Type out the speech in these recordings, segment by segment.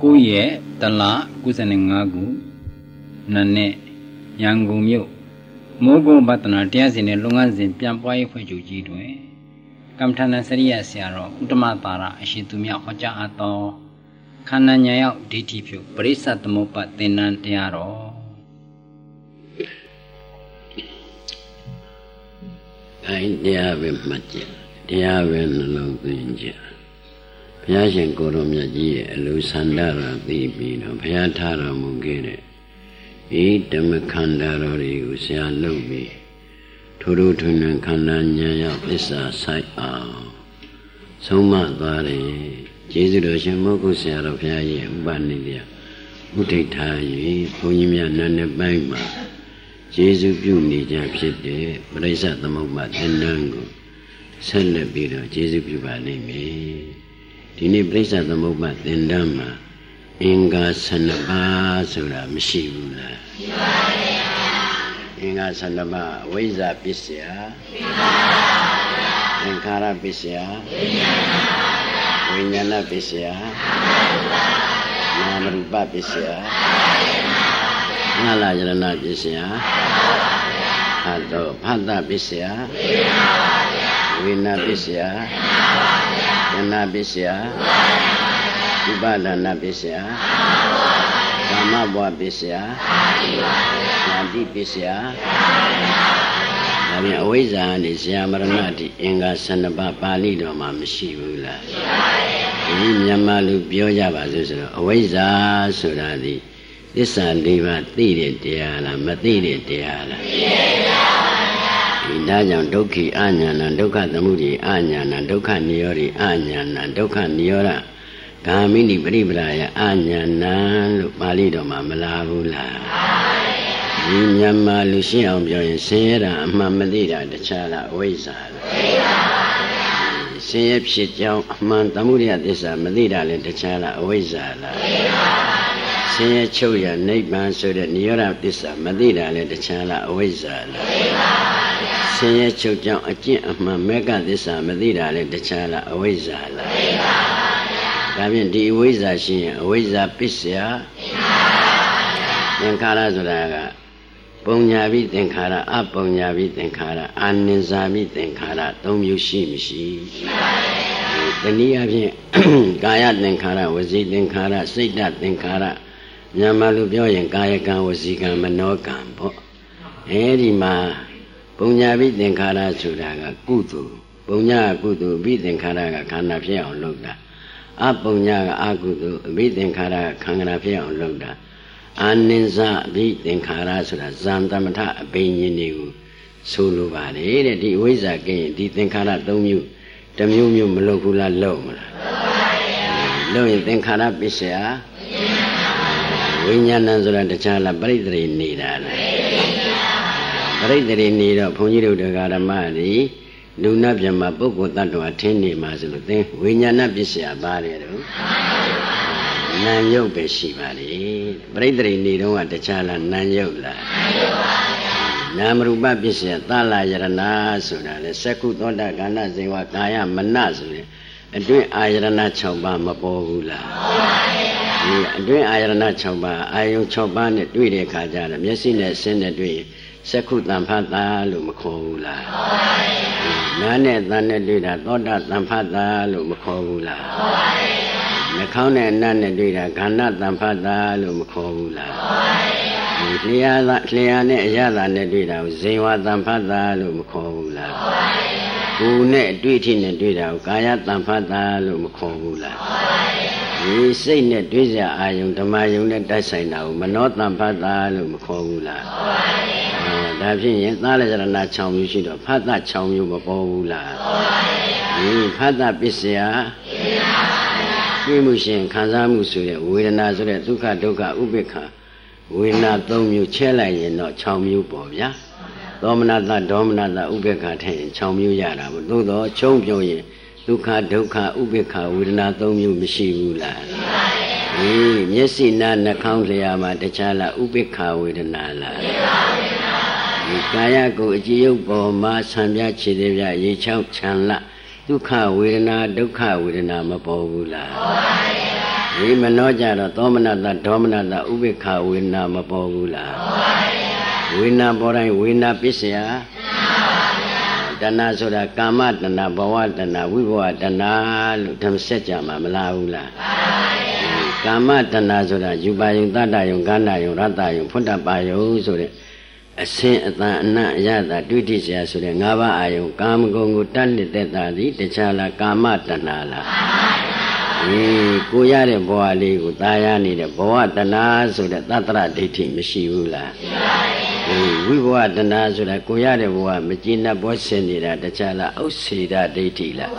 9 ရက်တလ95ခုနနဲ့ရန်ကုန်မြို့မိုးကုတ်ပတနာတရားစင်နဲ့လုပ်ငန်းစဉ်ပြန်ပွားရေးဖွဲ့ချုပ်ကြီးတွင်ကမ္မထာနစရိယဆရာတော်ဥတ္တမသာရအရှင်သူမြတ်ဟောကြားအပ်သောခန္ဓာညာရောက်ဒိဋ္ဌိဖြုပရိစ္ဆသမုပ္ပါသင်္นานတရားတော်တရားပဲမှတ်ကြတရားပဲနှလုံးသွင်းကြဘုရားရှင်ကိုယ်တော်မြတ်ကြီးရဲ့အလိုဆန္ဒတော်သိပြီးတော့ဘုရားထားတော်မူခဲ့တဲ့ဤဓမ္မခန္ဓာတော်တွေကိုဆရာလုပ်ပြီးထိုတို့ထွန်းထွန်းခန္ဓာဉာဏ်ရောက်သစ္စာဆိုင်အောင်ဆုံးမသွားတယ်ကျေးဇူးတော်ရှင်မောဂုဆရာတော်ဘုရားရဲ့ဥပနိဒေယဥဒိဋ္ဌာ၍ဘုန်းကြီးများနာနဲ့ပိုင်းမှာကျေးဇူးပြုနေကြဖြစ်တဲ့ပရိစ္ဆသမုပ္ပါသင်္นานကိုဆက်လက်ပြီးတော့ကျေးဇူးပြုပါလိမ့်မယ်ဒီနေ့ပရိစ္ဆသမုပ္ပါသင်္นานမှာအင်္ဂါ12ပါးဆိုတာမရှိဘူးလားရှိပါတယ်အင်္ဂါ12ပါးဝိဇ္ဇာပစ္စယရှိပါဘူးသင်္ခါရပစ္စယဝိညာဏပစ္စယနာမရူပပစ္စယငါလာယရဏပစ္စယဟတောဖတ်တပစ္စယဝိညာပစ္စယယနာပစ္စယဥပါဒနာပစ္စယကာမဘဝပစ္စယနာတိပစ္စယဒါပြန်အဝိဇ္ဇာနဲ့ဇာမရဏတိအင်္ဂါ12ပါးပါဠိတော်မှာမရှိဘူးလားရှိပါတယ်ဒီမြန်မာလူပြောကြပါစို့ဆိုတော့အဝိဇ္ဇာဆိုတာဒီသစ္စာ၄ပါးသိတဲ့တရားလားမသိတဲ့တရားလားသိတဲ့တရားပါဗျာဒီဒါကြောင့်ဒုက္ခိအညာဏဒုက္ခသမုဒိအညာဏဒုက္ခနိရောဓိအညာဏဒုက္ခနိရောဓဂာမိနိပရိပရာယအညာဏလို့ပါဠိတော်မှာမလာဘူးလားမှန်ပါဗျာဒီမြန်မာလူရှင်းအောင်ပြောရင်ဆင်းရဲတာအမှန်မသိတာတခြားလားအဝိဇ္ဇာလားသိပါပါဗျာဆင်းရဲဖြစ်ကြောင်းအမှန်သမုဒိယသစ္စာမသိတာလည်းတခြားလားအဝိဇ္ဇာလားသိပါပါဆင်းရဲချုပ်ရနိဗ္ဗာန်ဆိုတဲ့နိရောဓသစ္စာမသိတာလည်းတခြားလားအဝိဇ္ဇာလားသိပါပါဗျာဆင်းရဲချုပ်ကြောင်းအကျင့်အမှန်မေဃသစ္စာမသိတာလည်းတခြားလားအဝိဇ္ဇာလားသိပါပါဗျာဒါဖြင့်ဒီအဝိဇ္ဇာရှိရင်အဝိဇ္ဇာပစ္စယသင်္ခါရဆိုတာကပုံညာပိသင်္ခါရအပုံညာပိသင်္ခါရအာနိဇာပိသင်္ခါရ၃မျိုးရှိမရှိရှိပါတနည်းအားဖြင့်ကာယသင်္ခါရဝစီသင်္ခါရစိတ်တသင်္ခါရမြန်မာလူပြောရင်ကာယကံဝစီကံမနောကံပေါ့အဲဒီမှာပုံညာပိသင်္ခါရဆိုတာကကုသိုလ်ပုံညာကုသိုလ်ပိသင်္ခါရကခန္ဓာဖြစ်အောင်လုပ်တာအပုံညာကအကုသိုလ်ပိသင်္ခါရခန္ဓာဖြစ်အောင်လုပ်တာအာနိဇပိသင်္ခါရဆိုတာဇံတမထအပိဉ္ဉ္တွေကိုဆိုလိုပါလေတဲ့ဒီဝိဇ္ဇာကင်းဒီသင်္ခါရ၃မျိုးတစ်မျိုးမျိုးမလုပ်ဘူးလားလုပ်မလားလုပ်ရင်သင်္ခါရပစ္စယဝိညာဏဆိုတာတခြားလားပရိသေရိနေတာလားပရိသေရိနေတော့ဘုန်းကြီးတို့တရားဓမ္မတွေလူနာပြမှာပုဂ္ဂိုလ်တ attva ထင်းနေမှာဆိုလို့သင်ဝိညာဏပစ္စယပါတယ်တော့နာယုတ်ပဲရှိပါလေပရိသေရိနေတော့ကတခြားလားနာယုတ်လားနာယုတ်ပါဗျာနာမရူပပစ္စယသလယရဏဆိုတာလေသက္ကုသောတာကဏ္ဍဇေဝကာယမနဆိုတဲ့အတွင်းအာယရဏ6ပါးမပေါ်ဘူးလားပေါ်ပါဗျာဒီအတွင်းအာယရဏ6ပါးအာယုံ6ပါးနဲ့တွေ့တဲ့အခါကျတော့မျက်စိနဲ့ဆင်းနဲ့တွေ့ရင်သက္ကုတံဖတ်တာလို့မခေါ်ဘူးလားခေါ်ပါဗျာနားနဲ့သံနဲ့တွေ့တာသောတာတံဖတ်တာလို့မခေါ်ဘူးလားခေါ်ပါဗျာနှာခေါင်းနဲ့အနံ့နဲ့တွေ့တာခန္ဓာတံဖတ်တာလို့မခေါ်ဘူးလားခေါ်ပါဗျာလျှာနဲ့အရသာနဲ့တွေ့တာကိုဇေဝတံဖတ်တာလို့မခေါ်ဘူးလားခေါ်ပါဗျာကိုယ်နဲ့အတွေ့အထိနဲ့တွေ့တာကိုကာယတံဖတ်တာလို့မခေါ်ဘူးလားခေါ်ပါဗျာဒီစိတ်နဲ့တွေ့စရာအာယုံဓမ္မယုံနဲ့တိုက်ဆိုင်တာကိုမနောတံဖတ်တာလို့မခေါ်ဘူးလားခေါ်ပါဗျာဒါဖြစ်ရင်သလယရဏ6မျိုးရှိတော့ဖတ်တာ6မျိုးမပေါ်ဘူးလားခေါ်ပါဗျာဒီဖတ်တာပစ္စယတွေ့မှုရှင်ခံစားမှုဆိုတဲ့ဝေဒနာဆိုတဲ့ဒုက္ခဒုက္ခဥပိ္ပခဝေဒနာ3မျိုးချဲလိုက်ရင်တော့6မျိုးပေါ့ဗျာသောမနတဒေါမနတဥပိ္ပခထည့်ရင်6မျိုးရတာပေါ့သို့တော့ချုံပြောရင်ဒုက္ခဒုက္ခဥပိ္ပခဝေဒနာ3မျိုးမရှိဘူးလားရှိပါတယ်မျက်စိနာနှာခေါင်းလျှာမှာတခြားလားဥပိ္ပခဝေဒနာလားရှိပါဘူးဒီကာယကိုအကြည့်ရုပ်ပေါ်မှာဆံပြခြေသေးပြရေချောက်ချမ်းလဒုက္ခဝေဒနာဒုက္ခဝေဒနာမပေါ်ဘူးလားပေါ်ပါဒီမနှောကြတော့သောမနတဒေါမနတဥပိ္ပခဝေဒနာမပေါ်ဘူးလားဝေဒနာပေါ်တိုင်းဝေဒနာပစ္စယတဏှာဆိုတာကာမတဏှာဘဝတဏှာဝိဘဝတဏှာလို့ဓမ္မစကြာမှာမလားဘူးလားကာမတဏှာဆိုတာယူပါယုံတတ္တယုံကန္နာယုံရတ္တယုံဖွတ်တပါယုံဆိုတဲ့အစင်အတန်အနတ်အရသာတွေ့ထိเสียဆိုတဲ့၅ပါးအာယုံကာမဂုဏ်ကိုတတ်နှစ်သက်တာသည်တခြားလားကာမတဏှာလားကိုရတဲ့ဘဝလေးကိုตายရနေတဲ့ဘဝတဏှာဆိုတဲ့သတ္တရဒိဋ္ဌိမရှိဘူးလားရှိပါရဲ့ဝိဘဝတဏှာဆိုတာကိုရတဲ့ဘဝမကျေနပ်ဘောဆင်နေတာတခြားလားဥစ္စေဒဒိဋ္ဌိလား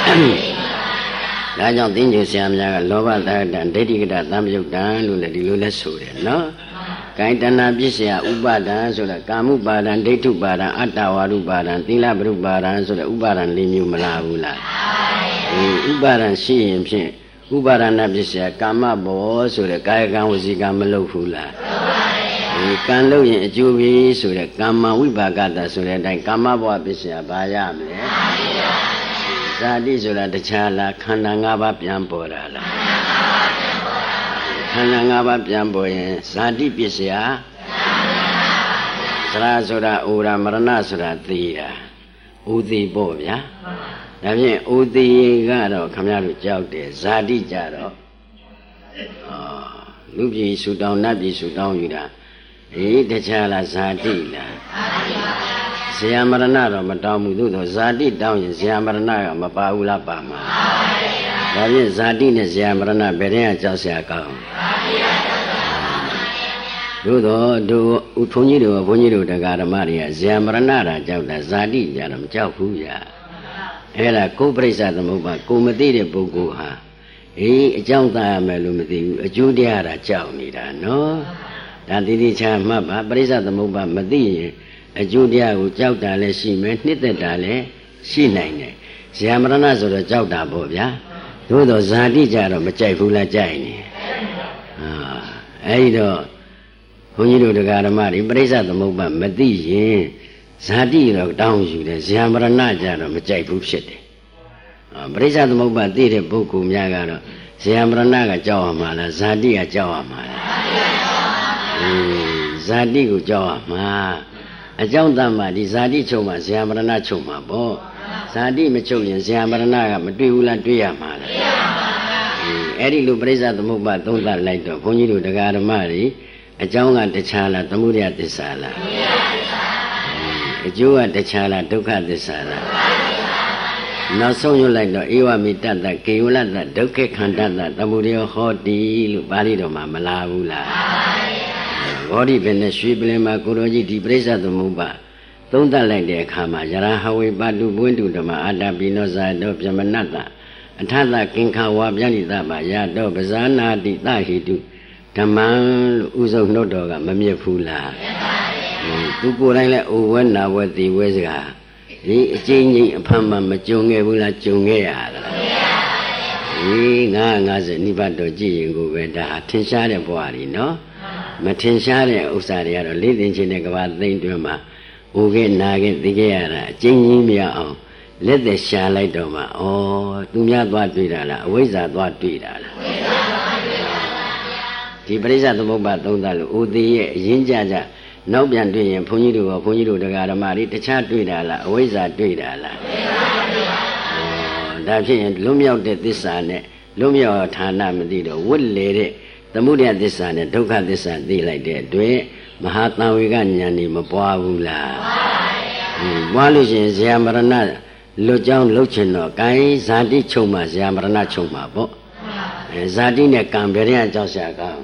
ဒါကြောင့်သင်္ကြန်ဆရာများကလောဘတတ္တံဒိဋ္ဌိကတသံယုတ်တံလို့လည်းဒီလိုလဲဆိုတယ်နော်ကိုင်တဏှာပစ္စယဥပါဒံဆိုတာကာမုပါဒံဒိဋ္ဌုပါဒံအတ္တဝါရုပါဒံသီလပရုပါဒံဆိုတဲ့ဥပါဒံ၄မျိုးမလားဘူးလားဥပါဒံရှိရင်ဖြင့်ဥပါဒနာပစ္စယကာမဘောဆိုတဲ့ကာယကံဝစီကံမလုပ်ဘူးလားကံလုပ်ရင်အကျိုးပဲဆိုတဲ့ကာမဝိပါကတဆိုတဲ့အတိုင်းကာမဘဝပစ္စယဘာရမလဲဇာတိဆိုတာတခြားလားခန္ဓာ၅ပါးပြန်ပေါ်တာလားခန္ဓာ၅ပါးပြန်ပေါ်ရင်ဇာတိပစ္စယသရဆိုတာဩရာမရဏဆိုတာသိတာဥသိပေါ့ဗျာဒါဖြင့်ဥသိကတော့ခမရတို့ကြောက်တယ်ဇာတိကြတော့လူပြည်ဆူတောင်းနတ်ပြည်ဆူတောင်းယူတာတခြားလားဇာတိလားဇေယမရဏတော့မတောင်းဘူးသို့သောဇာတိတောင်းရင်ဇေယမရဏကမပါဘူးလားပါမှာဒါဖြင့်ဇာတိနဲ့ဇေယမရဏဘယ်တည်းကကြောက်เสียကောင်းသို့သောတို့ဘုန်းကြီးတို့တရားဓမ္မတွေကဇေယမရဏတာကြောက်တာဇာတိကြတော့မကြောက်ဘူးဗျာအဲ့ဒါကိုယ်ပြိဿသမုပ္ပါကိုမသိတဲ့ပုဂ္ဂိုလ်ဟာအကြောင်းသားရမယ်လို့မသိဘူးအကျိုးတရားတာကြောက်နေတာနော်ဒါတိတိချာမှတ်ပါပြိဿသမုပ္ပါမသိရင်အကျိုးတရားကိုကြောက်တာလည်းရှိမယ်နှစ်သက်တာလည်းရှိနိုင်တယ်ဇေယမရဏဆိုတော့ကြောက်တာပေါ့ဗျာသို့တော့ဇာတိကြတော့မကြိုက်ဘူးလားကြိုက်နေအဲဒီတော့ဘုန်းကြီးတို့တရားဓမ္မတွေပြိဿသမုပ္ပါမသိရင်ဇာတိတော့တောင်းယူတယ်ဇေယမရဏကြတော့မကြိုက်ဘူးဖြစ်တယ်ပြိဿသမုပ္ပါသိတဲ့ပုဂ္ဂိုလ်များကတော့ဇေယမရဏကကြောက်ရမှာလားဇာတိကကြောက်ရမှာလားဇာတိကိုကြောက်ရမှာအကြောင်းတမ်းမှာဒီဇာတိချုပ်မှာဇေယမရဏချုပ်မှာပေါ့ဇာတိမချုပ်ရင်ဇေယမရဏကမတွေ့ဘူးလားတွေ့ရမှာလားတွေ့ရပါဘူးအဲ့ဒီလိုပြိဿသမုပ္ပါသုံးသပ်လိုက်တော့ဘုန်းကြီးတို့တရားဓမ္မတွေအကြောင်းကတခြားလားသမုဒယသစ္စာလားသမုဒယသစ္စာအကျိုးကတခြားလားဒုက္ခသစ္စာလားနောက်ဆုံးရွတ်လိုက်တော့ဧဝမိတတ္တကေဝလတ္တဒုက္ခခန္ဓတ္တသမုဒယဟောတိလို့ပါဠိတော်မှာမလာဘူးလားဟောဒီပဲနဲ့ရွှေပလင်မှာကိုတော်ကြီးဒီပြိဿသမုပ္ပါသုံးသပ်လိုက်တဲ့အခါမှာယရဟဝေပတုဘွင့်တုဓမ္မအတ္တပိနောဇာတောပြမနတ္တအထသကင်္ခဝါပြဏိတပါယတောပဇာနာတိသဟိတုဓမ္မံလို့ဥဆုံးနှုတ်တော်ကမမြတ်ဘူးလားသူကိုယ်တိုင်လည်းအိုဝဲနာဝဲသိဝဲစကားဒီအကျဉ်းချင်းအဖမ်းမှမကြုံခဲ့ဘူးလားကြုံခဲ့ရလား950နိဗ္ဗာန်တော်ကြည့်ရင်ကိုပဲဒါထင်ရှားတဲ့ဘဝကြီးနော်မထင်ရှားတဲ့ဥစ္စာတွေကတော့လေးသိချင်းတဲ့ကဘာသိမ့်တွင်မှာဟိုခဲ့နာခဲ့သိခဲ့ရတာအကျဉ်းကြီးမရအောင်လက်သက်ရှာလိုက်တော့မှဩသူများသွားတွေ့တာလားအဝိဇ္ဇာသွားတွေ့တာလားဒီပရိစ္ဆသမုပ္ပါသုံးသပ်လို့ဥသိရဲ့အရင်ကြနောက်ပြန်တွေ့ရင်ဘုန်းကြီးတို့တရားဓမ္မတွေတခြားတွေ့တာလားအဝိဇ္ဇာတွေ့တာလားဒါဖြစ်ရင်လွတ်မြောက်တဲ့သစ္စာနဲ့လွတ်မြောက်ဌာနမသိတော့ဝတ်လေတဲ့သမုဒယသစ္စာနဲ့ဒုက္ခသစ္စာသိလိုက်တဲ့အတွက်မဟာတန်ဝေကဉာဏ်นี่မပွားဘူးလားပွားလို့ရှိရင်ဇေယမရဏလွတ်ကြောင်းလှုပ်ချင်တော့ဂိုင်းဇာတိချုပ်မှဇေယမရဏချုပ်မှာပေါ့ဇာတိနဲ့ကံဘယ်တည်းအကြောက်ရှာကောင်း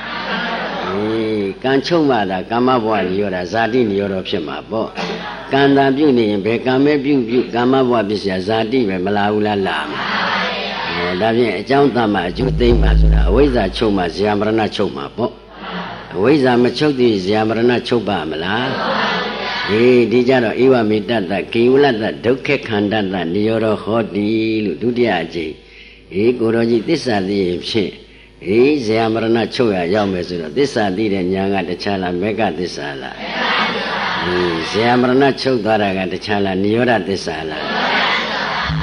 ကံချုပ်မှသာကာမဘဝညောတာဇာတိညောတော့ဖြစ်မှာပေါ့ကံတာပြုနေရင်ဘယ်ကံပဲပြုကာမဘဝပစ္စယဇာတိပဲမလာဘူးလားလာမှာဒါဖြင့်အကြောင်းတမ်းမှအကျိုးသိမ့်မှဆိုတာအဝိဇ္ဇာချုပ်မှဇေယမရဏချုပ်မှာပေါ့အဝိဇ္ဇာမချုပ်သေးဇေယမရဏချုပ်ပါမလားဒီကြတော့ဧဝမေတ္တကေဝလတ္တဒုက္ခခန္ဓတ္တနိရောဓဟောတိလို့ဒုတိယအကျိကိုတော်ကြီးသစ္စာသိရင်ဖြင့်ဇေယမရဏချုပ်ရရောက်မယ်ဆိုတော့သစ္စာသိတဲ့ဉာဏ်ကတခြားလားမေဃသစ္စာလားဇေယမရဏချုပ်သွားတာကတခြားလားနိရောဓသစ္စာလား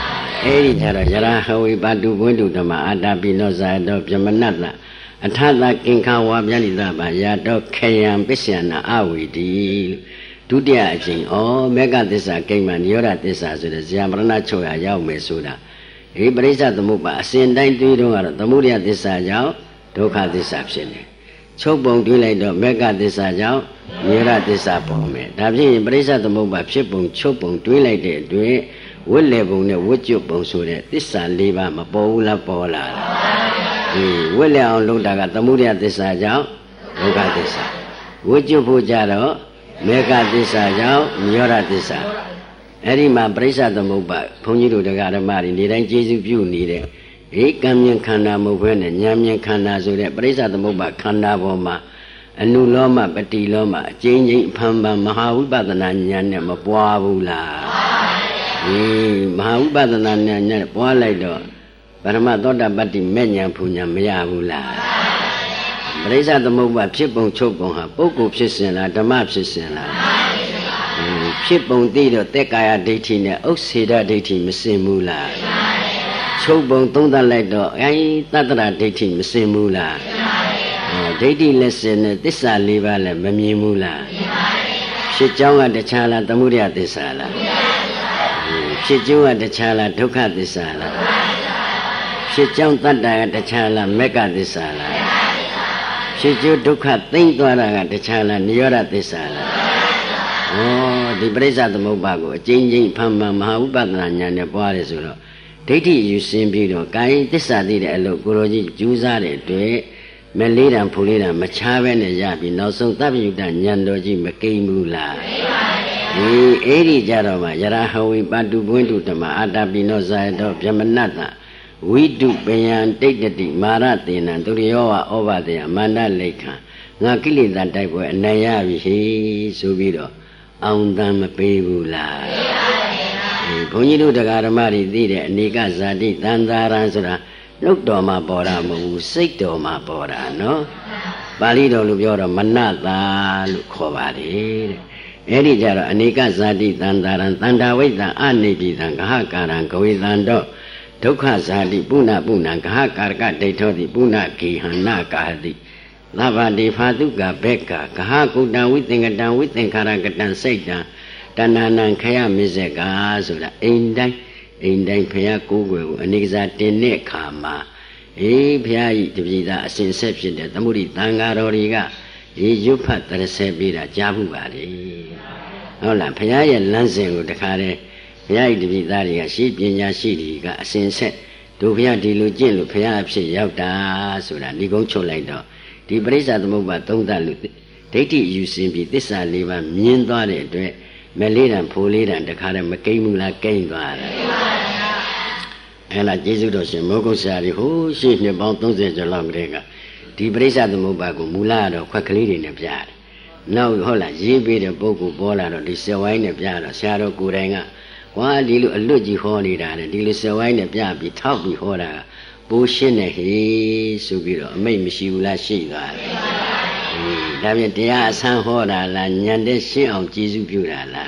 Eri jara jara hawi batu buntu dhamma adapi no zayado byamanatla athata kinka wabyanita ba yado khayam pisyana awidi Dutiya aching mega thissa kiama niyora thissa so the zyamarana 600 ရောက်မယ်ဆိုတာဒီပရိစ္ဆသမုပ္ပါအစဉ်တိုင်းတွေးတော့ကတော့သမုဒယသစ္စာကြောင့်ဒုက္ခသစ္စာဖြစ်နေချုပ်ပုံတွေးလိုက်တော့မဂ္ဂသစ္စာကြောင့်နိရောဓသစ္စာပေါ်မယ်ဒါဖြင့်ပရိစ္ဆသမုပ္ပါဖြစ်ပုံချုပ်ပုံတွေးလိုက်တဲ့အတွက်ဝိလေပုံနဲ့ဝိကျွတ်ပုံဆိုတဲ့သစ္စာ 4 ပါးမပေါ်ဘူးလားပေါ်လာလားဒီဝိလေအောင်လုပ်တာကသမုဒယသစ္စာကြောင့်ဒုက္ခသစ္စာဝိကျွတ်ဖို့ကြတော့မေဃသစ္စာကြောင့်နိရောဓသစ္စာအဲ့ဒီမှာပရိစ္ဆသမုပ္ပါဘုန်းကြီးတို့တရားဓမ္မတွေနေတိုင်းကျေးဇူးပြုနေတဲ့ဧကံမြင်ခန္ဓာမဟုတ်ဘဲနဲ့ဉာဏ်မြင်ခန္ဓာဆိုတဲ့ပရိစ္ဆသမုပ္ပါခန္ဓာပေါ်မှာအနုလောမပတိလောမအကျဉ်းချင်းဖန်ဖန်မဟာဝိပဿနာဉာဏ်နဲ့မပွားဘူးလားမဟာဝိပဿနာဉာဏ်နဲ့ပွားလိုက်တော့ပရမသောတာပတ္တိမဲ့ဉာဏ်ဖူဉာဏ်မရဘူးလားပရိစ္ဆသမုပ္ပါဖြစ်ပုံချုပ်ပုံဟာပုဂ္ဂိုလ်ဖြစ်စဉ်လားဓမ္မဖြစ်စဉ်လားဖြစ်ပုံသိတော့တက်ကာယဒိဋ္ဌိနဲ့ဥစ္စေဒဒိဋ္ဌိမစင်ဘူးလားချုပ်ပုံသုံးသပ်လိုက်တော့သတ္တရဒိဋ္ဌိမစင်ဘူးလားဒိဋ္ဌိလက်စင်နဲ့သစ္စာ 4 ပါးလည်းမမြင်ဘူးလားဖြစ်ကြောင်းကတခြားလားသမုဒယသစ္စာလားဖြစ်ကျိုးကတခြားလားဒုက္ခသစ္စာလားဖြစ်ကြောင်းတတ္တကတခြားလားမဂ္ဂသစ္စာလားဖြစ်ကျိုးဒုက္ခသိမ့်သွားတာကတခြားလားနိရောဓသစ္စာလားဒီပရိစ္ဆသမုပ္ပါကိုအကျဉ်းချင်းဖန်ဖန်မဟာဝိပဿနာဉာဏ်နဲ့ပွားတယ်ဆိုတော့ဒိဋ္ဌိယူစင်ပြီးတော့ကာယသစ္စာသိတဲ့အလုပ်ကိုရောကြီးကျူးစားတဲ့အတွက်မလေးတံဖူလေးတံမချားပဲနဲ့ရပြီးနောက်ဆုံးသဗ္ဗယုတဉာဏ်တော်ကြီးမကိမ့်ဘူးလားအဲ့ဒီကြတော့မှယရဟဝိပတုပွင့်တုဓမ္မအာတပိနောဇာယတောဗျမနတ္တဝိတုပယံတိတ်တတိမာရတေနံသူရိယောဝဩဘတေယမန္တလိခံငါကိလေသာတိုက်ပွဲအနိုင်ရပြီဟေဆိုပြီးတော့အောင်တမ်းမပေးဘူးလားဘုန်းကြီးတို့တရားဓမ္မတွေသိတဲ့အနေကဇာတိတန်သာရံဆိုတာနှုတ်တော်မှာပေါ်တာမဟုတ်ဘူးစိတ်တော်မှာပေါ်တာနော်ပါဠိတော်လိုပြောတော့မနတာလို့ခေါ်ပါတယ်တဲ့အဲ့ဒီကြတော့အနေကဇာတိတန်သာရံတန္တာဝိတ္တအနေပိတံဂဟကာရံဂဝေတံတော့ဒုက္ခဇာတိပုဏ္ဏပုဏ္ဏဂဟကာရကဒိဋ္ဌောတိပုဏ္ဏဂေဟနကာတိသဗ္ဗတိဖာတုကဘေကဂဟကုတံဝိသင်္ကတံဝိသင်္ခါရကတံစိတ်တံတဏ္ဏနံခယမိစေကာဆိုတာအိမ်တိုင်းဘုရားကိုးကွယ်ကိုအနေကစားတင်တဲ့အခါမှာဘုရားဤတပည့်သားအစဉ်ဆက်ဖြစ်တဲ့သမုဒိတန်ဃာတော်တွေကရေရွတ်ဖတ်တရဆဲပေးတာကြားမှုပါလေဟုတ်လားဘုရားရဲ့လမ်းစဉ်ကိုတခါတည်းဘုရားဤတပည့်သားတွေကရှိပညာရှိတွေကအစဉ်ဆက်တို့ဘုရားဒီလိုကျင့်လို့ဘုရားအဖြစ်ရောက်တာဆိုတာဒီကုန်းချုပ်လိုက်တော့ဒီပရိစ္ဆသမုပ္ပါသုံးသပ်လို့ဒိဋ္ဌိယူစင်ပြီးသစ္စာ 4 ပါးမြင်သွားတဲ့အတွက်မလေးတံဖိုလေးတံတခါတည်းမကိမ့်ဘူးလားကိမ့်သွားတယ်အဲ့ဒါကျေးဇူးတော်ရှင်မောဂုတ်ဆရာကြီးဟိုရှေ့နှစ်ပေါင်း30ကျော်လောက်ကတည်းကဒီပရိစ္ဆသမုပ္ပါကိုမူလတော့ခွက်ကလေးတွေနဲ့ပြတယ်နောက်ဟုတ်လားရေးပေးတဲ့ပုဂ္ဂိုလ်ပေါ်လာတော့ဒီဆယ်ဝိုင်းနဲ့ပြတော့ဆရာတော်ကိုယ်တိုင်ကကွာဒီလိုအလွတ်ကြီးဟောနေတာလေဒီလိုဆယ်ဝိုင်းနဲ့ပြပြီးထောက်ပြီးဟောတာပိုးရှင်းတယ်ဟေးဆိုပြီးတော့အမိတ်မရှိဘူးလားရှိသွားတယ်ဒါပြန်တရားအဆန်းဟောတာလားညံတဲ့ရှင်းအောင်ကျေးဇူးပြုတာလား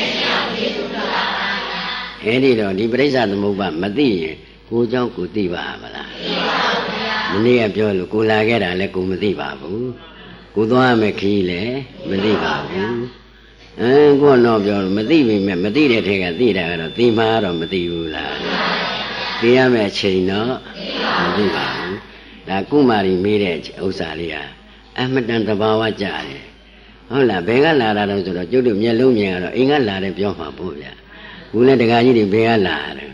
အဲ့ဒီတော့ဒီပရိစ္ဆသမုပ္ပါမသိရင်ကိုเจ้าကိုသိပါမလားသိပါဘူးဗျာမနေ့ကပြောလို့ကိုလာခဲ့တာလည်းကိုမသိပါဘူးကိုသွားမယ်ခီးလည်းမသိပါဘူးကိုတော့ပြောလို့မသိပေမဲ့မသိတဲ့ထဲကသိတာကတော့သိမှာတော့မသိဘူးလားသိရမယ့်အချိန်တော့မသိပါဘူးဒါကုမာရီမေးတဲ့ဥစ္စာလေးဟာအမတန်သဘာဝကြတယ်ဟုတ်လားဘယ်ကလာတာတော့ဆိုတော့ကျုပ်တို့မျက်လုံးမြင်ရတော့အိမ်ကလာတယ်ပြောမှာပေါ့ဗျာဘူးလည်းတခါကြီးတွေဘယ်ကလာတယ်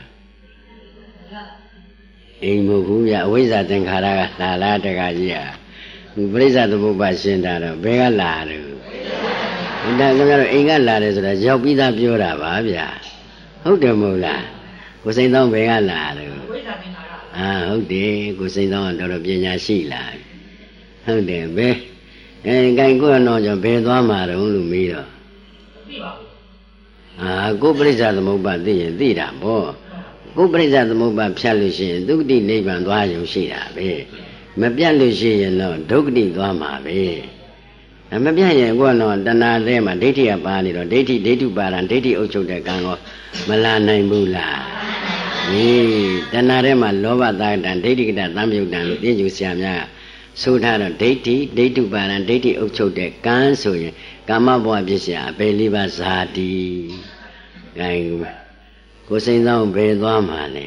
အိမ်မဟုတ်ဘူးဗျာအဝိဇ္ဇာသင်္ခါရကလာလားတခါကြီးဟာပရိစ္ဆသမုပ္ပါရှင်းတာတော့ဘယ်ကလာတယ်ဒါကလည်းအိမ်ကလာတယ်ဆိုတာရောက်ပြီးသားပြောတာပါဗျာဟုတ်တယ်မဟုတ်လားကိုစိန်သောဘယ်ကလာတယ်ဟုတ်တယ်ကိုစိန်သောကတော်တော်ပညာရှိလာဟုတ်တယ်ဘယ်ကိုင်ကိုတော့ကြောင့်ဘယ်သွားမှာတော့လို့မေးတော့သိပါဘူးကိုပရိစ္ဆသမုပ္ပါသိရင်သိတာပေါ့ကိုပရိစ္ဆသမုပ္ပါဖြတ်လို့ရှိရင်ဒုက္ခတိနိဗ္ဗာန်သွားရုံရှိတာပဲမပြတ်လို့ရှိရင်တော့ဒုက္ခတိသွားမှာပဲမပြတ်ရင်ကိုကတော့တဏှာထဲမှာဒိဋ္ဌိကပါနေတော့ဒိဋ္ဌိပါရံဒိဋ္ဌိအုပ်ချုပ်တဲ့ကံကိုမလာနိုင်ဘူးလားတဏှာထဲမှာလောဘသာတံဒိဋ္ဌိကတသံယုတ်တံလို့သင်ယူဆရာများဆိုထားတော့ဒိဋ္ဌိဒိဋ္ဌုပါဒံဒိဋ္ဌိအုပ်ချုပ်တဲ့ကံဆိုရင်ကာမဘဝဖြစ်เสียအပေလေးပါးဇာတိဂိုင်းကိုစိန်ဆောင်ဘယ်သွားမှာလဲ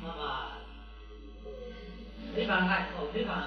နိဗ္ဗာန်ကဟုတ်နိဗ္ဗာန်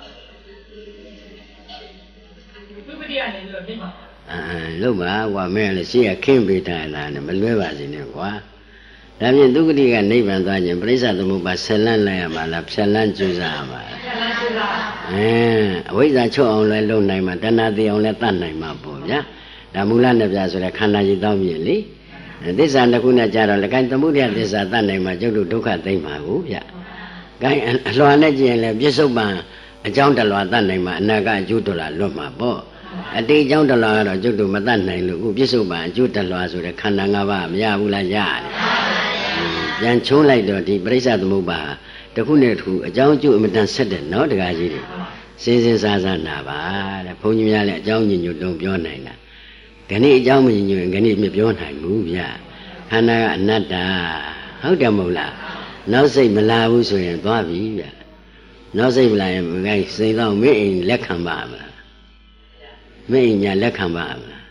သူပတိကနေပြီးတော့နိဗ္ဗာန်လို့ပါကွာမင်းလည်းရှေ့ကခင်းပေးထားတာနဲ့မလွဲပါစေနဲ့ကွာဒါဖြင့်ဒုက္ခတိကနိဗ္ဗာန်သွားခြင်းပြိဿသမုပ္ပါဆက်လန်းလိုက်ရမှာလားဖြတ်လန်းကျူးစားရမှာလားဖြတ်လန်းကျူးစားအဝိဇ္ဇာချုပ်အောင်လည်းလုပ်နိုင်မှာတဏှာသိအောင်လည်းတတ်နိုင်မှာပေါ့ဗျာဒါမူလနှစ်ပြဆိုတဲ့ခန္ဓာကြီးတောင်းမြင်လေသစ္စာတစ်ခုနဲ့ကြတော့လည်း gain သမုဒယသစ္စာတတ်နိုင်မှာကျုပ်တို့ဒုက္ခသိမ့်ပါဘူးဗျ gain အလွန်နဲ့ကြည့်ရင်လည်းပြစ္ဆုတ်ပံအကြောင်းတလွာတတ်နိုင်မှာအနာကအကျိုးတလွာလွတ်မှာပေါ့အတိတ်အကြောင်းတလွာကတော့ကျုပ်တို့မတတ်နိုင်လို့ခုပြစ္ဆုတ်ပံအကျိုးတလွာဆိုတဲ့ခန္ဓာ၅ပါးမရဘူးလားရတယ်ပြန်ချုံးလိုက်တော့ဒီပရိစ္ဆသမုပ္ပါတခုနဲ့တခုအကြောင်းအကျိုးအမတန်ဆက်တယ်နော်တကားကြီးတွေစဉ်စဉ်စားစားနာပါတဲ့ဘုန်းကြီးများလည်းအကြောင်းညင်ညွတ်တုံးပြောနိုင်တာခဏအကြောင်းမညင်ညွတ်ရင်ခဏမပြောနိုင်ဘူးဗျခန္ဓာကအနတ္တဟုတ်တယ်မဟုတ်လားနောက်စိတ်မလာဘူးဆိုရင်သွားပြီဗျနောက်စိတ်မလာရင်ဘယ်စိတ်တော့မင်းအိမ်လက်ခံပါမလားမင်းအိမ်ညာလက်ခံပါမလား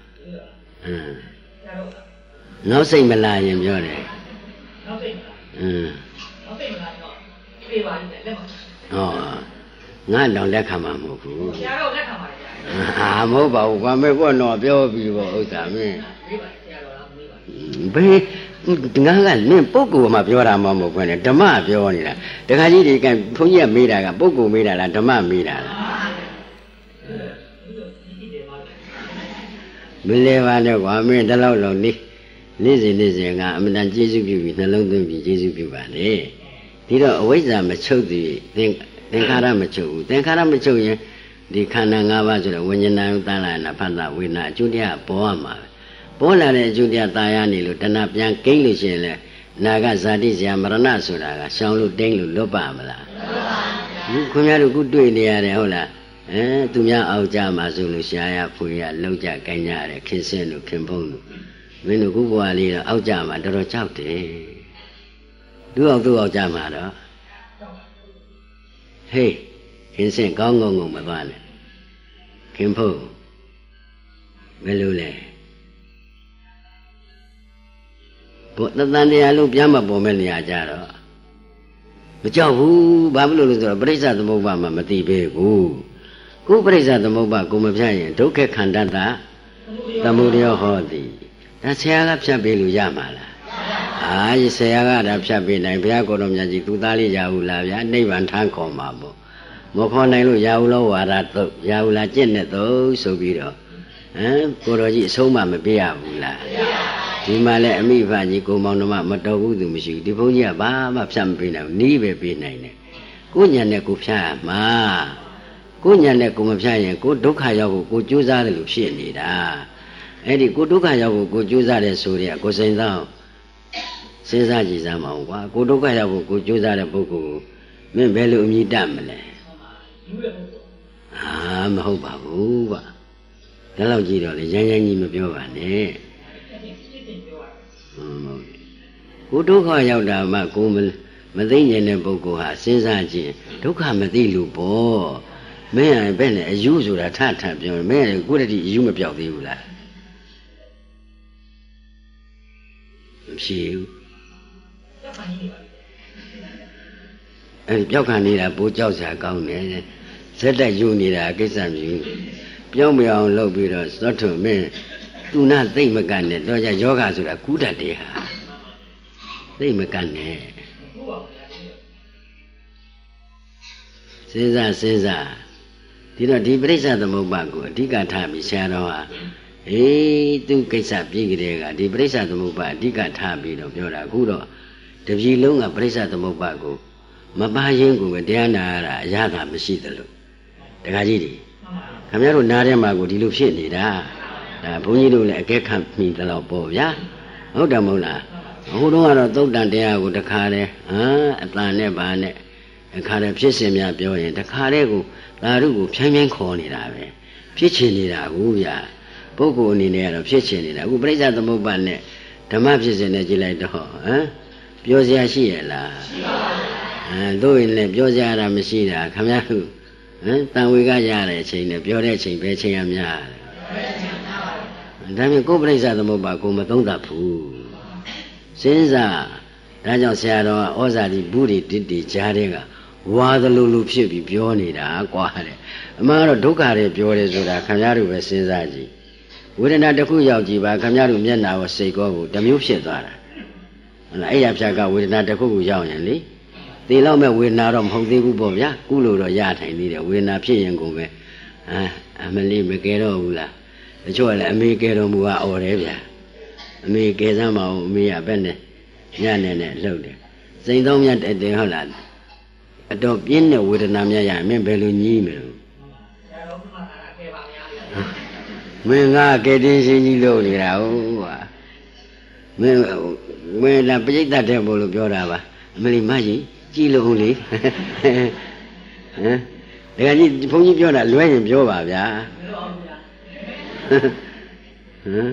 နောက်စိတ်မလာရင်ပြောတယ်နောက်စိတ်မလားနောက်စိတ်မလားတော့ပြေးပါလိမ့်မယ်လက်မှာဟောငါတော့လက်ခံမှာမဟုတ်ဘူးဆရာတော့လက်ခံပါလေမဟုတ်ပါဘူးကွာမေကောတော့ပြောပြီးပေါ့ဥစ္စာမင်းမေးပါဆရာတော်လားမေးပါဘယ်ငါကနင့်ပုဂ္ဂိုလ်မှပြောတာမှမဟုတ်ဘူးနဲ့ဓမ္မပြောနေတာတခါကြီးဒီကဘုန်းကြီးကမေးတာကပုဂ္ဂိုလ်မေးတာလားဓမ္မမေးတာလားမလဲပါနဲ့ကွာမင်းတလောက်လုံးနေ့စဉ်ကအမှန်တန်ကျေးဇူးပြုပြီးနှလုံးသွင်းပြီးကျေးဇူးပြုပါလေဒီတော့အဝိဇ္ဇာမချုပ်သေးသင်္ခါရမချုပ်ဘူးသင်္ခါရမချုပ်ရင်ဒီခန္ဓာ၅ပါးဆိုတော့ဝိညာဏယုတ္တလာနာဖတ်တာဝေဒနာအကျိုးတရားပေါ်ရမှာပေါ်လာတဲ့အကျိုးတရားตายရနေလို့တဏှာပြန်ကိန်းလို့ရှိရင်လေနာဂဇာတိဇာမရဏဆိုတာကရှောင်လို့တိမ့်လို့လွတ်ပါမလားလွတ်ပါဘူးခင်ဗျားတို့ခုတွေ့နေရတယ်ဟုတ်လားသူများအောက်ကြမှာဆိုလို့ရှားရဖွေရလောက်ကြကိုင်းကြရတယ်ခင်စင်းတို့ခင်ဖုံးတို့မင်းတို့ခုဘဝလေးတော့အောက်ကြမှာတော်တော်ကြောက်တယ်သူ့အောက်ကြမှာတော့ဟေးခင်စင်းကောင်းကောင်းမသွားနဲ့ခင်ဖုံးဘယ်လိုလဲဘုသတ္တန်တရားလုံးပြန်မပေါ်မဲ့နေရာကြတော့မကြောက်ဘူးဘာဖြစ်လို့လဲဆိုတော့ပရိစ္ဆသမုပ္ပါမှာမသိပဲဘူးကိုပရိစ္ဆသမုပ္ပါကိုမဖြတ်ရင်ဒုက္ခခန္ဓတ္တသမုဒယဟောတိဒါဆရာကဖြတ်ပေးလို့ရမှာလားဆရာကဒါဖြတ်ပေးနိုင်ဘုရားကိုယ်တော်မြတ်ကြီးသူသားလေးရဘူးလားဗျာနိဗ္ဗာန်ထမ်းခေါ်မှာပေါ့မခေါ်နိုင်လို့ရဘူးလို့ဝါဒတုတ်ရဘူးလားကျင့်တဲ့တုတ်ဆိုပြီးတော့ကိုယ်တော်ကြီးအဆုံးမပေးရဘူးလားဒီမှာလဲအမိဖကြီးကိုမောင်နှမမတော်ဘူးသူမရှိဘူးဒီဘုန်းကြီးကဘာမှဖြတ်မပေးနိုင်ဘူးနီးပဲပေးနိုင်တယ်ကိုညံနဲ့ကိုဖြတ်ရမှာကိုညံနဲ့ကိုမဖြတ်ရင်ကိုဒုက္ခရောက်ဖို့ကိုကြိုးစားတယ်လို့ဖြစ်နေတာအဲ့ဒီကိုဒုက္ခရောက်ဖို့ကိုကြိုးစားတယ်ဆိုတဲ့ကိုစိန်သောစဉ်းစားကြည့်စမ်းပါဦးကွာကိုဒုက္ခရောက်ဖို့ကိုကြိုးစားတဲ့ပုဂ္ဂိုလ်မင်းဘယ်လိုအမြည်တတ်မလဲမဟုတ်ပါဘူးကွာဒါလောက်ကြည့်တော့လေရမ်းကြီးမပြောပါနဲ့ကိုဒုက္ခရောက်တာမှကိုမသိဉာဏ်တဲ့ပုဂ္ဂိုလ်ဟာစဉ်းစားကြည့်ဒုက္ခမသိလို့ပေါ့မင်းဘယ်နဲ့အယူဆိုတာထပြောမင်းကိုတည်းကအယူမပြောက်သေးဘူးလားမရှိဘူးအဲ့ပြောက်ခံနေတာပိုးကြောက်စရာကောင်းတယ်ဇက်တက်ယူနေတာကိစ္စမျိုးပြောင်းပြောင်းလုပ်ပြီးတော့သောထုမင်းသူနာသိမ့်မကန်နဲ့တော့ကြယောဂဆိုတာကူးတတ်တယ်ဟာသိမကန်နဲ့စဉ်းစားဒီတော့ဒီပရိစ္ဆသမုပ္ပါကိုအဓိကထားပြီးဆရာတော်ဟာသူကိစ္စပြည့်ကြတဲ့ကဒီပရိစ္ဆသမုပ္ပါအဓိကထားပြီးတော့ပြောတာအခုတော့တပြည်လုံးကပရိစ္ဆသမုပ္ပါကိုမပါရင်ကိုပဲတရားနာရတာအရသာမရှိသလိုတခါကြီးတွေခင်ဗျားတို့နားထဲမှာကိုဒီလိုဖြစ်နေတာဒါဘုန်းကြီးတို့လည်းအကဲခတ်မိသလောက်ပေါ့ဗျာဟုတ်တယ်မဟုတ်လားအခုတော့ကတော့သုတ်တန်တရားကိုတခါတည်းအတန်နဲ့ပါနဲ့တခါတည်းဖြစ်စဉ်များပြောရင်တခါတည်းကိုသာဓုကိုဖြန်းဖြန်းခေါ်နေတာပဲဖြစ်ချင်နေတာကိုဗျာပုဂ္ဂိုလ်အနေနဲ့ကတော့ဖြစ်ချင်နေတာအခုပရိစ္ဆသမုပ္ပါနဲ့ဓမ္မဖြစ်စဉ်နဲ့ကြည့်လိုက်တော့ပြောစရာရှိရလားတို့ရင်လည်းပြောစရာတာမရှိတာခင်ဗျားတို့တန်ဝေကရတဲ့အချိန်နဲ့ပြောတဲ့အချိန်ပဲချိန်ရများဒါပေမဲ့ကိုယ်ပြိဿသမုပ္ပါကိုမသုံးတတ်ဘူးစဉ်းစားဒါကြောင့်ဆရာတော်ကဩဇာတိဘူးတွေတိတိကြားတဲ့ကဝါသလိုလိုဖြစ်ပြီးပြောနေတာကွာတဲ့အမှန်တော့ဒုက္ခတွေပြောတယ်ဆိုတာခင်ဗျားတို့ပဲစဉ်းစားကြည့်ဝေဒနာတစ်ခုရောက်ကြည့်ပါခင်ဗျားတို့မျက်နာကိုစိတ်ကောကိုတစ်မျိုးဖြစ်သွားတာဟုတ်လားအဲ့ရဖြတ်ကဝေဒနာတစ်ခုခုရောက်ရင်လေဒီလောက်မဲ့ဝေဒနာတော့မဟုတ်သေးဘူးပေါ့ဗျာကုလို့တော့ရထိုင်သေးတယ်ဝေဒနာဖြစ်ရင်ကိုပဲအမလေးမကယ်တော့ဘူးလားတချို့ကလည်းအမေကယ်တော်မူတာအော်တယ်ဗျာအမေကယ်စမ်းမအောင်အမေကဘက်နဲ့ညနေနဲ့လှုပ်တယ်စိန်သုံးမြတ်တဲ့ဟုတ်လားအတော်ပြင်းတဲ့ဝေဒနာများရမင်းဘယ်လိုညည်းမလို့မင်းကကယ်တင်ရှင်ကြီးလို့နေတာဟုတ်ကွာမင်းလာပြိတ္တတဲ့ဘုလို့ပြောတာပါအမလီမကြီးကြည်လို့လေဟမ်ဒါကကြီးဘုန်းကြီးပြောတာလွဲရင်ပြောပါဗျာဟမ်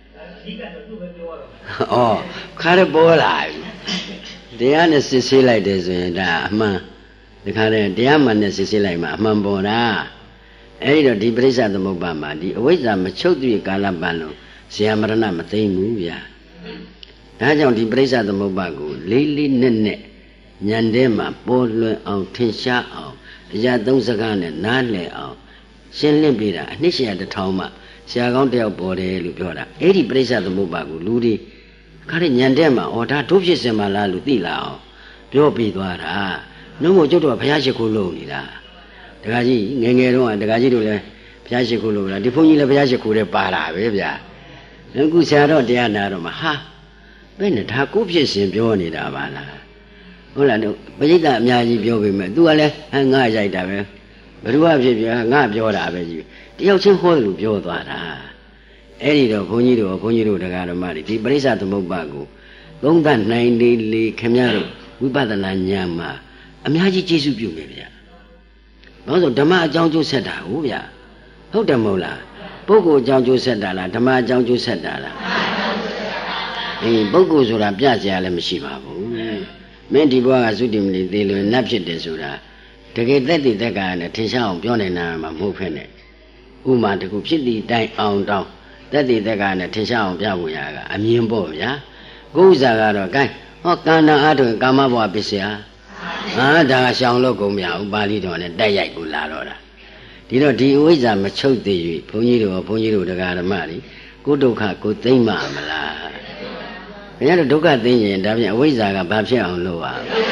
ဩခါရပေါ်လာတရားနဲ့စစ်ဆေးလိုက်တယ်ဆိုရင်ဒါအမှန်ဒီခါနဲ့တရားမှန်နဲ့စစ်ဆေးလိုက်မှအမှန်ပေါ်တာအဲ့တော့ဒီပရိစ္ဆသမုပ္ပါမှာဒီအဝိဇ္ဇာမချုပ်တည်ကာလပတ်လို့ဇာမရဏမသိမ့်ဘူးဗျာဒါကြောင့်ဒီပရိစ္ဆသမုပ္ပါကိုလေးလေးနက်နက်ဉာဏ်ထဲမှာပေါ်လွင်အောင်ထင်ရှားအောင်အရာသုံးစကားနဲ့နားလည်အောင်ရှင်းလင်းပေးတာအနှစ်100 1000မှဆရာကောင်းတယောက်ပေါ်တယ်လို့ပြောတာအဲ့ဒီပရိစ္ဆသမုပ္ပါကိုလူတွေခါတဲ့ဉာဏ်ထဲမှာဩဒါတို့ဖြစ်စင်ပါလားလို့သိလာအောင်ပြောပြီးသွားတာနှုတ်မို့ကျုပ်တို့ကဘုရားရှိခိုးလို့နေတာဒကာကြီးငယ်ငယ်တုန်းကဒကာကြီးတို့လည်းဘုရားရှိခိုးလို့လားဒီဘုန်းကြီးလည်းဘုရားရှိခိုးတယ်ပါတာပဲဗျာအခုဆရာတော်တရားနာတော့မှဟာဘယ်နဲ့ဒါကိုဖြစ်စဉ်ပြောနေတာပါလားဟုတ်လားတို့ပရိသတ်အများကြီးပြောပေမဲ့ तू ကလည်းငါရိုက်တာပဲဘ누구ဖြစ်ပြငါပြောတာပဲကြီးတယောက်ချင်းဟောတယ်လို့ပြောသွားတာအဲ့ဒီတော့ဘုန်းကြီးတို့တရားဓမ္မတွေဒီပရိစ္ဆသမုပ္ပါကိုသုံးသပ်နိုင်လေခင်ဗျားတို့ဝိပဿနာဉာဏ်မှာအများကြီးကျေးဇူးပြုနေဗျာဘာလို့ဓမ္မအကြောင်းကျိုးဆက်တာဟုတ်ဗျာဟုတ်တယ်မဟုတ်လားပုဂ္ဂိုလ်အကြောင်းကျိုးဆက်တာလားဓမ္မအကြောင်းကျိုးဆက်တာလားပုဂ္ဂိုလ်ဆိုတာပြစရာလည်းမရှိပါဘူးမင်းဒီဘဝကသုတိမဏိသေးလို့နတ်ဖြစ်တယ်ဆိုတာတကယ်သက်တည်တက်ကနဲ့ထင်ရှားအောင်ပြောနေတာမှမဟုတ်ဖ ೇನೆ ဥမာတခုဖြစ်သည့်တိုင်အောင်တောင်းသက်တည်တက်ကနဲ့ထင်ရှားအောင်ပြဖို့ရကအမြင်ပေါ့ဗျာကိုယ်ဥစ္စာကတော့ gain ဟောကန္နာအားထုတ်ကာမဘဝပစ္စယဒါကရှောင်လို့ကုန်မရဘူးပါဠိတော်နဲ့တိုက်ရိုက်ကိုလာတော့တာဒီတော့ဒီဝိဇ္ဇာမချုပ်သေး၍ဘုန်းကြီးတို့တရားဓမ္မတွေကိုဒုက္ခကိုသိမ့်မမလားခင်ဗျားတို့ဒုက္ခသိမ့်ရင်ဒါပြန်အဝိဇ္ဇာကဘာဖြစ်အောင်လုပ်ရ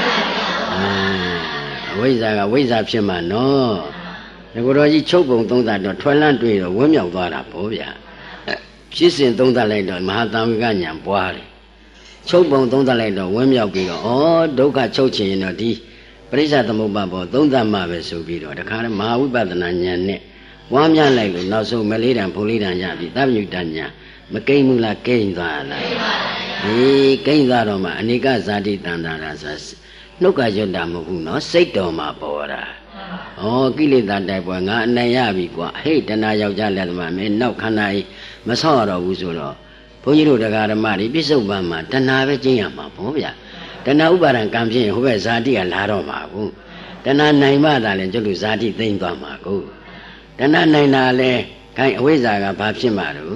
အဝိဇ္ဇာကဝိဇ္ဇာဖြစ်မှာနော်ငကိုတော်ကြီးချုပ်ပုံသုံးသပ်တော့ထွယ်လန့်တွေ့တော့ဝင်းမြောက်သွားတာပေါ့ဗျာဖြစ်စဉ်သုံးသပ်လိုက်တော့မဟာသံဝိကဉာဏ်ပွားတယ်ချုပ်ပုံသုံးသပ်လိုက်တော့ဝင်းမြောက်ပြီးတော့ဩဒုက္ခချုပ်ချင်ရင်တော့ဒီပရိစ္ဆသမုပ္ပါပေါ်သုံးသပ်မှပဲဆိုပြီးတော့တခါမဟာဝိပဿနာဉာဏ်နဲ့ဝမ်းများလိုက်လို့နောက်ဆုံးမလေးတံဖုန်လေးတံရပြီသဗ္ဗညုတဉာဏ်မကိမ့်ဘူးလားကိမ့်သွားလားကိမ့်သွားတော့မှအနိကဇာတိတန္တာရာဆိုနှုတ်ကရွတ်တာမဟုတ်ဘူးနော်စိတ်တော်မှာပေါ်တာကိလေသာတိုက်ပွဲငါအနိုင်ရပြီကွာဟေ့တဏှာယောက်ျားလက်သမားမင်းနောက်ခန္ဓာကြီးမဆောက်ရတော့ဘူးဆိုတော့ဘုန်းကြီးတို့တရားဓမ္မတွေပြစ္ဆုတ်ပံမှာတဏှာပဲကျင့်ရမှာပေါ့ဗျာတဏှာဥပါဒံကံဖြစ်ရင်ဟိုဘက်ဇာတိကလာတော့မှာကိုတဏှာနိုင်မှသာလဲကျွတ်လူဇာတိသိမ့်သွားမှာကိုတဏှာနိုင်တာလဲခိုင်းအဝိဇ္ဇာကဘာဖြစ်မှာတော့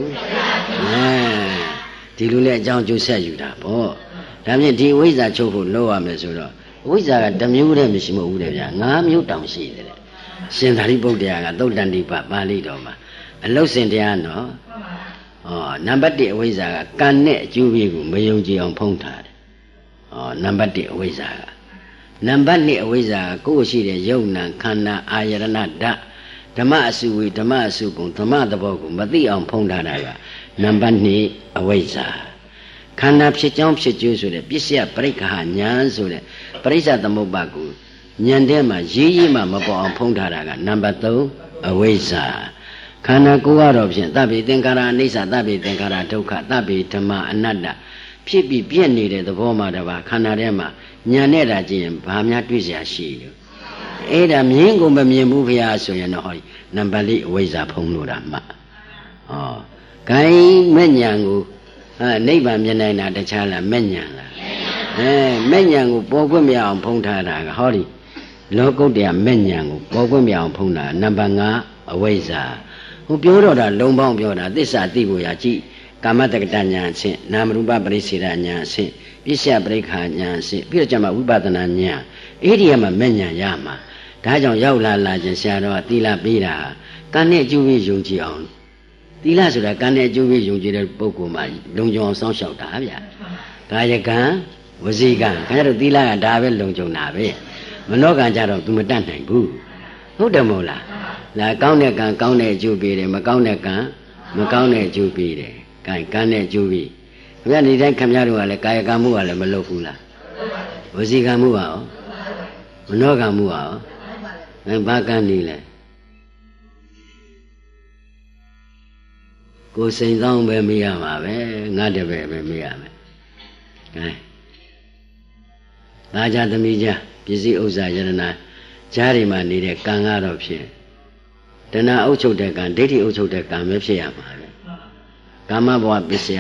ဒီလိုလဲအကြောင်းကျိုးဆက်ယူတာပေါ့ဒါဖြင့်ဒီအဝိဇ္ဇာချုပ်ဖို့လုပ်ရမယ်ဆိုတော့အဝိဇ္ဇာကတစ်မျိုးတည်းမရှိမဟုတ်ဘူးတဲ့ဗျာ5မျိုးတောင်ရှိတယ်ရှင်သာရိပုတ္တရာကသုတ်တန်တိပပါဠိတော်မှာအလုတ်စင်တရားနော်နံပါတ်1အဝိဇ္ဇာကကံနဲ့အကျိုးပေးကိုမယုံကြည်အောင်ဖုံးထားတယ်နံပါတ်1အဝိဇ္ဇာကနံပါတ်2အဝိဇ္ဇာကကိုယ်ရှိတဲ့ယုံနာခန္ဓာအာယရဏဓာတ်ဓမ္မအစုဝေဓမ္မအစုကုံဓမ္မသဘောကိုမသိအောင်ဖုံးထားတာကနံပါတ်2အဝိဇ္ဇာခန္ဓာဖြစ်ကြောင်းဖြစ်ကျိုးဆိုတဲ့ပစ္စယပရိက္ခဉာဏ်ဆိုတဲ့ပရိစ္ဆသမုပ္ပါကိုဉာဏ်ထဲမှာရေးမှမပေါ်အောင်ဖုံးထားတာကနံပါတ်3အဝိဇ္ဇာခန္ဓာကိုယ်ကတော့ဖြင့်သဗ္ဗေသင်္ခါရအနိစ္စသဗ္ဗေသင်္ခါရဒုက္ခသဗ္ဗေဓမ္မအနတ္တဖြစ်ပြီးပြည့်နေတဲ့သဘောမှတပါခန္ဓာထဲမှာဉာဏ်နဲ့တာကြည့်ရင်ဘာများတွေ့เสียရှိလို့အဲ့ဒါမြင်ကိုမမြင်ဘူးဘုရားဆိုရင်တော့ဟောနံပါတ်4အဝိဇ္ဇာဖုံးလို့တာမှဂိုင်းမဲ့ဉာဏ်ကိုနိဗ္ဗာန်မြင်နိုင်တာတခြားလားမဲ့ဉာဏ်လားမဲ့ညာကိုပေါ်ခွင့်မရအောင်ဖုံးထားတာကဟောဒီလောကုတ္တရာမဲ့ညာကိုပေါ်ခွင့်မရအောင်ဖုံးတာနံပါတ်5အဝိဇ္ဇာဟိုပြောတော့တာလုံးပေါင်းပြောတာသစ္စာသိဖို့ရကြည့်ကာမတက္ကတညာအဆင့်နာမရူပပရိစ္ဆေဒညာအဆင့်ပစ္စယပရိက္ခာညာအဆင့်ပြီးတော့ကျမှဝိပဿနာညာအဲ့ဒီကမှမဲ့ညာရမှာဒါကြောင့်ရောက်လာခြင်းဆရာတော်ကသီလပေးတာကံနဲ့အကျိုးပေးယုံကြည်အောင်သီလဆိုတာကံနဲ့အကျိုးပေးယုံကြည်တဲ့ပုဂ္ဂိုလ်မှာလုံခြုံအောင်စောင့်ရှောက်တာဗျာကာယကံဝစီကံခင်ဗျားတို့သီလကဒါပဲလုံခြုံတာပဲမနောကံကြတော့ तू မတတ်နိုင်ဘူးဟုတ်တယ်မဟုတ်လားလာကောင်းတဲ့ကံကောင်းတဲ့အကျိုးပေးတယ်မကောင်းတဲ့ကံမကောင်းတဲ့အကျိုးပေးတယ်ကံနဲ့အကျိုးပေးခင်ဗျားဒီတိုင်းခင်ဗျားတို့ကလည်းကာယကံမှုကလည်းမလုပ်ဘူးလားဝစီကံမှုကရောမနောကံမှုကရောဘာကံနေလဲကိုယ်စိန်ဆောင်ပဲမေးရမှာပဲငါတပည့်ပဲမေးရမယ်သားကြသမီးကြပစ္စည်းဥစ္စာယရနာကြားတွေမှာနေတဲ့ကံကတော့ဖြစ်တဏှာအုပ်ချုပ်တဲ့ကံဒိဋ္ဌိအုပ်ချုပ်တဲ့ကံပဲဖြစ်ရမှာပဲကာမဘဝပစ္စယ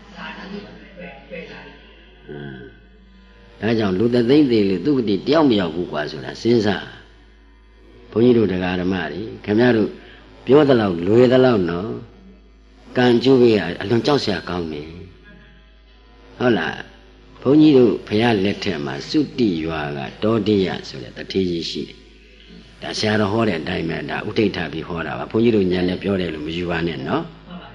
ဒါကြောင့်လူသိမ့်သေးလို့သူကတိတယောက်မရောက်ဘူးกว่าဆိုတာစဉ်းစားဘုန်းကြီးတို့တရားဓမ္မတွေခင်ဗျားတို့ပြောသလောက်လွယ်သလောက်နော်ကံကျိုးပေးရအလွန်ကြောက်စရာကောင်းနေဟုတ်လားဘုန်းကြီးတို့ဘုရားလက်ထက်မှာစုတိရွာကတောတိယဆိုတဲ့တထေးကြီးရှိတယ်ဒါဆရာတော်ဟောတဲ့အတိုင်းပဲဒါဥထိတ်ထပြီးဟောတာပါဘုန်းကြီးတို့ညံလည်းပြောတယ်လို့မယူပါနဲ့နော်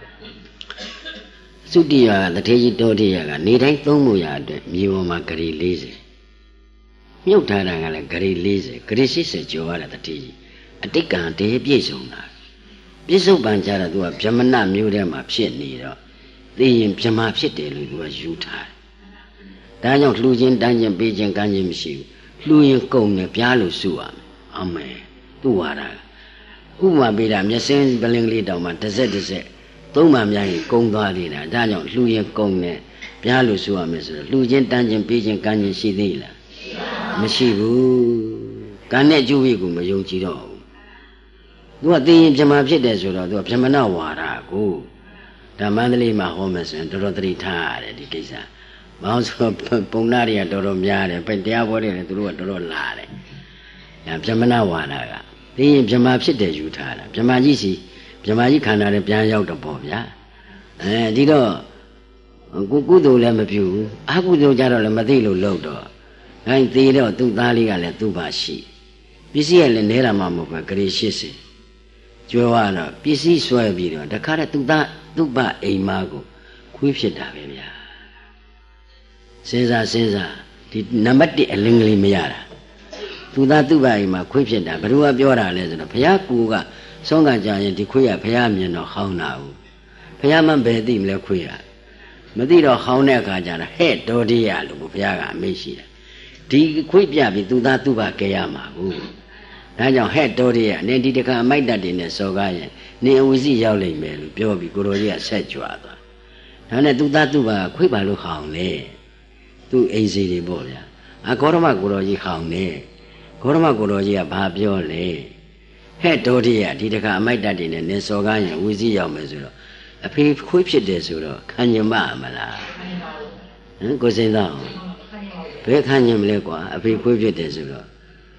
စုတိရွာကတထေးကြီးတောတိယကနေတိုင်းသုံးမှုရအတွက်မြေပေါ်မှာဂရီ40မြုပ်ထားတာကလည်းဂရီ40ဂရီ80ကျော်ရတဲ့တထေးကြီးအတိတ်ကံတည်းပြည့်စုံတာပြစ္ဆုတ်ပံကြတော့သူကဗြဟ္မဏမျိုးထဲမှာဖြစ်နေတော့သိရင်ဗြဟ္မာဖြစ်တယ်လို့သူကယူထားတယ်ဒါကြောင့်လှူခြင်းတန်းခြင်းပေးခြင်းကမ်းခြင်းမရှိဘူးလှူရင်ကုန်တယ်ပြားလို့စုရမယ်အမေသူ့ဝါဒဥပမာပေးတာမျက်စင်းပလင်ကလေးတောင်မှတစ်စက်သုံးမှများရင်ကုန်သွားနေတာဒါကြောင့်လှူရင်ကုန်တယ်ပြားလို့စုရမယ်ဆိုတော့လှူခြင်းတန်းခြင်းပေးခြင်းကမ်းခြင်းရှိသေးလားမရှိဘူးကံနဲ့ကျိုးပြီးကိုမယုံကြည်တော့သူကသိရင်ဗြဟ္မာဖြစ်တယ်ဆိုတော့သူကဗြဟ္မဏဝါဒကိုဓမ္မန္တလေးမှာဟောမယ်ဆိုရင်တော်တော်သတိထားရတယ်ဒီကိစ္စ။ဘာလို့ဆိုတော့ပုံနာတွေကတော်တော်များတယ်ပဲတရားဘောတွေလည်းသူတို့ကတော်တော်လာတယ်။ညာဗြဟ္မဏဝါဒကသိရင်ဗြဟ္မာဖြစ်တယ်ယူထားတာဗြဟ္မာကြီးစီဗြဟ္မာကြီးခန္ဓာနဲ့ပြန်ရောက်တော့ပေါ့ဗျာ။ဒီတော့ကုသိုလ်လည်းမပြုဘူးအကုသိုလ်ကြတော့လည်းမသိလို့လုပ်တော့အဲသိတော့သူ့သားလေးကလည်းသူ့ဘာရှိပစ္စည်းကလည်းနဲတာမှမဟုတ်ပဲဂရေ80ကျွဲဝါတော့ပစ္စည်းဆွဲပြီးတော့တခါတည်းသူ့ဘအိမ်မကိုခွေးဖြစ်တာပဲဗျာစဉ်းစားဒီနံပါတ်1အလင်းကလေးမရတာသူ့ဘအိမ်မှာခွေးဖြစ်တာဘယ်သူကပြောတာလဲဆိုတော့ဘုရားကူကဆုံးကကြရင်ဒီခွေးကဘုရားမြင်တော့ဟောင်းတာဘူးဘုရားမှဘယ်သိမလဲခွေးကမသိတော့ဟောင်းတဲ့အခါကျတော့ဟဲ့တော်ဒီရလို့ဘုရားကအမိန့်ရှိတာဒီခွေးပြပြီးသူ့ဘကဲရမှာဘူးဒါကြောင့်ဟဲ့တော်ရည်နဲ့ဒီတခါအမိုက်တက်တွေနဲ့စော်ကားရင်နေအဝစီရောက်လိမ့်မယ်လို့ပြောပြီးကိုတော်ကြီးကဆက်ကြွသွားဒါနဲ့သူ့ဘာခွေးပါလို့ခေါအောင်လေသူ့အိမ်စီတွေပေါ့ဗျာဂေါရမကိုတော်ကြီးခေါအောင်လေဂေါရမကိုတော်ကြီးကဘာပြောလဲဟဲ့တော်ရည်ဒီတခါအမိုက်တက်တွေနဲ့နေစော်ကားရင်အဝစီရောက်မယ်ဆိုတော့အဖေခွေးဖြစ်တယ်ဆိုတော့ခံညမမလားကိုစင်သားဘယ်ခံညမလဲကွာအဖေခွေးဖြစ်တယ်ဆိုတော့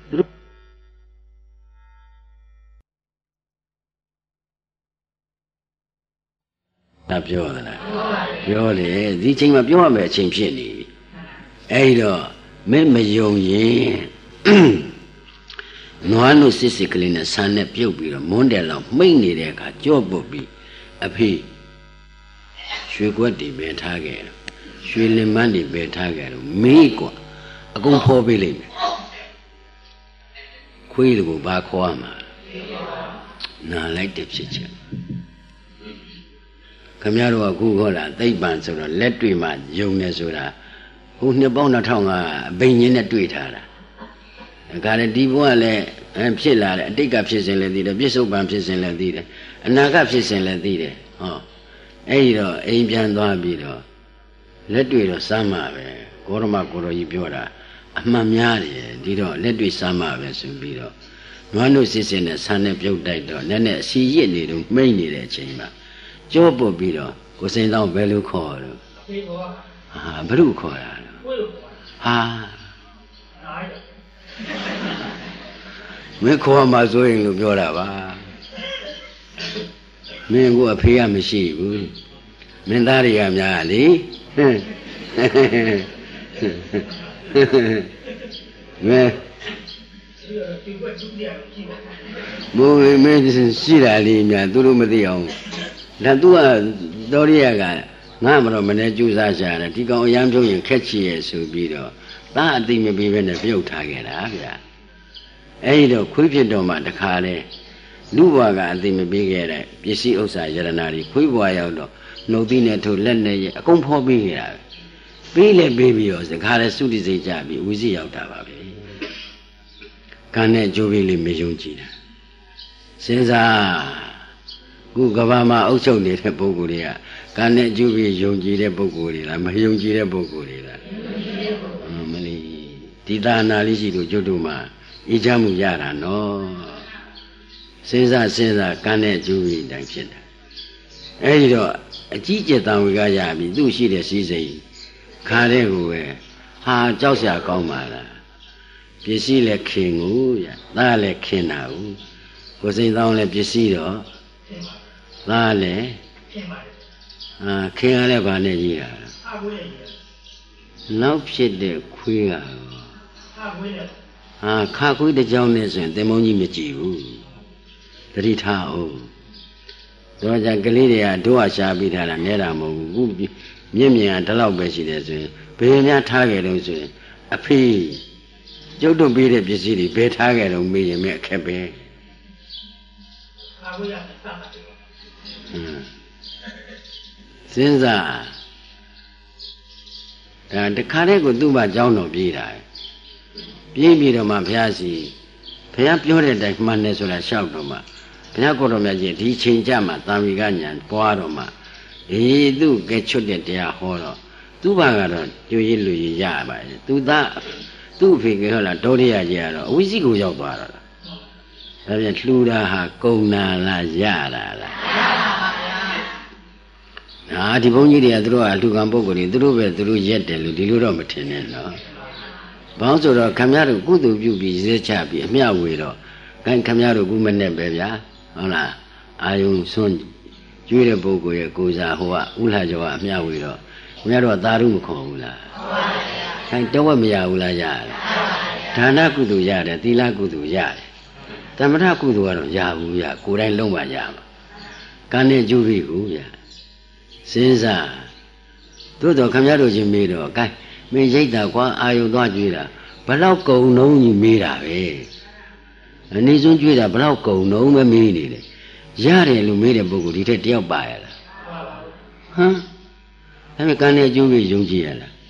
ဒါပြောသလားပြောတယ်ဒီချိန်မှာပြောရမယ်အချိန်ဖြစ်နေပြီအဲ့တော့မင်းမယုံရင်နွားနုစစ်ကလေးနဲ့ဆန်းနဲ့ပြုတ်ပြီးတော့မွန်းတယ်လောက်မှိတ်နေတဲ့အခါကြော့ပုတ်ပြီးအဖေရွှေကွက်တွေပဲထားခဲ့တယ်ရွှေလင်မန်းတွေပဲထားခဲ့တယ်မေးกว่าအကုန်ဖော်ပေးလိုက်မယ်ခွေးကိုဘာခေါ်ရမှာနာလိုက်တဲ့ဖြစ်ချက်ခမရတို့ကခုခေါ်တာသိပ္ပံဆိုတော့လက်တွေ့မှယုံနေဆိုတာဟိုနှစ်ပေါင်း2000ကအဘိညာဉ်နဲ့တွေ့ထားတာဒါကြတဲ့ဒီဘဝလည်းဖြစ်လာတယ်အတိတ်ကဖြစ်စဉ်လည်းသိတယ်ပြစ္ဆုတ်ပံဖြစ်စဉ်လည်းသိတယ်အနာဂတ်ဖြစ်စဉ်လည်းသိတယ်ဟောအဲ့ဒီတော့အိမ်ပြန်သွားပြီးတော့လက်တွေ့တော့စမ်းမှာပဲဂေါရမကိုတော်ကြီးပြောတာအမှန်များတယ်ဒီတော့လက်တွေ့စမ်းမှာပဲဆိုပြီးတော့နွားနုစစ်စစ်နဲ့ဆန်းနဲ့ပြုတ်တိုက်တော့နည်းနည်းအစီရစ်နေတော့မှိတ်နေတဲ့အချိန်မှာကြောပုတ်ပြီးတော့ကိုစိန်တောင်းဘယ်လိုခေါ်တော့ဟာဘယ်လိုခေါ်တာလဲမင်းခေါ်မှဆိုရင်လို့ပြောတာပါမင်းကအဖေကမရှိဘူးမင်းသားတွေကများလေမင်းမိုးမင်းရှိတာလေးများသူတို့မသိအောင်ဒါသူကတော်ရရကငါမတော့မနေ့ကြိုးစားရှာတယ်ဒီကောင်အရန်ပြုံးရင်ခက်ချီရဲ့ဆိုပြီးတော့သားအသိမပေးဘဲနဲ့ပြုတ်ထားခဲ့တာဗျာအဲ့ဒီတော့ခွေးဖြစ်တော့မှတခါလေလူဘွားကအသိမပေးခဲ့တဲ့ပစ္စည်းဥစ္စာယရနာတွေခွေးဘွားရောက်တော့နှုတ်သီးနဲ့ထိုးလက်နဲ့ရအကုန်ဖောပေးခဲ့တာပေးလဲပေးပြီးတော့စကားလဲစုတိစိတ်ကြပြီးဝီစီရောက်တာပါပဲကံနဲ့ကြိုးပြီးလေးမယုံကြည်တာစဉ်းစားခုကဘာမှာအုပ်ချုပ်နေတဲ့ပုဂ္ဂိုလ်တွေကကံနဲ့ကြိုးပြီးယုံကြည်တဲ့ပုဂ္ဂိုလ်တွေလားမယုံကြည်တဲ့ပုဂ္ဂိုလ်တွေလားမလီဒီသာနာလေးရှိလို့ကျွတ်တို့မှာအေးချမ်းမှုရတာနော်စဉ်းစားကံနဲ့ကြိုးပြီးတိုင်းဖြစ်တာအဲဒီတော့အကြီးကျယ်တန်ဝေကရပြီသူ့ရှိတဲ့စည်းစိမ်ခါတဲ့ကိုပဲဟာကြောက်စရာကောင်းပါလားပစ္စည်းလည်းခင်ကိုရသားလည်းခင်တာကိုကိုစိန်သောင်းလည်းပစ္စည်းတော့သားလည်းခင်ရလည်းဗာနဲ့ကြီးတာနောက်ဖြစ်တဲ့ခွေးကခါခွေးတစ်ကြောင်းနဲ့ဆိုရင်တင်မုံကြီးမကြည့်ဘူးသတိထားအောင်တော့ကြကလေးတွေကတို့အရှာပြီးထားတာနဲတာမဟုတ်ဘူးခုမြင့်မြန်တလောက်ပဲရှိတယ်ဆိုရင်ဘယ်များထားခဲ့တော့ဆိုရင်အဖေကျုပ်တို့ပေးတဲ့ပစ္စည်းတွေဘယ်ထားခဲ့တော့မေးရင်မဲ့အခက်ပဲစဉ်းစားဒါတခါတည်းကိုသူ့ဘာเจ้าတော်ပြေးတာပြေးပြီးတော့မှဘုရားစီဘုရားပြောတဲ့အတိုင်းမှန်တယ်ဆိုတာရှောက်တော့မှဘုရားကိုယ်တော်မြတ်ကြီးဒီချိန်ကြမှာတာဝီကညာပွားတော့မှသူ့ကဲချွတ်တဲ့တရားဟောတော့သူ့ဘာကတော့ကြွေးလူရရပါရဲ့သူသားသူ့ဖေကဟုတ်လားဒေါရိယကြီးကတော့အဝိဇ္ဇိကိုရောက်သွားတော့လားဒါပြန်လှူတာဟာကုံနာလားရတာလားဒီဘုန်းကြီးတွေကသူတို့ကလူကံပုဂ္ဂိုလ်တွေသူတို့ပဲသူတို့ရက်တယ်လို့ဒီလိုတော့မထင်နဲ့နော်ဘာလို့ဆိုတော့ခမရတို့ကုသိုလ်ပြုပြီးရဲချပြီးအမျှဝေတော့ခမရတို့ကုမနဲ့ပဲဗျာဟုတ်လားအာယုံစွန့်ကျွေးတဲ့ပုဂ္ဂိုလ်ရဲ့ကိုယ်စားဟိုကဥလာကျော်ကအမျှဝေတော့ခမရတို့ကသာဓုမခေါ်ဘူးလားဟုတ်ပါဘူးတဝက်မရဘူးလားရတယ်ဒါနကုသိုလ်ရတယ်သီလကုသိုလ်ရတယ်သမထကုသိုလ်ကတော့ရဘူးရကိုယ်တိုင်လုံးပါရမှာကံနဲ့ကျိုးပြီးကိုရစဉ်းစားသို့တော်ခမရတို့ချင်းမေးတော့ကဲမင်းရိတ်တာကွာအာယုံသွားကြွေးတာဘလောက်ကုံလုံးကြီးမေးတာပဲအနေစွန်းကြွေးတာဘလောက်ကုံလုံးပဲမေးနေတယ်ရတယ်လို့မေးတဲ့ပုဂ္ဂိုလ်ဒီထက်တယောက်ပါရလားဟမ်အဲ့မဲ့ကံနဲ့ကျိုးပြီးယုံကြည်ရလား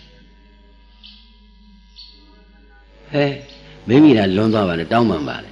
မိမိကလွန်သွားပါလေတောင်းပန်ပါလေ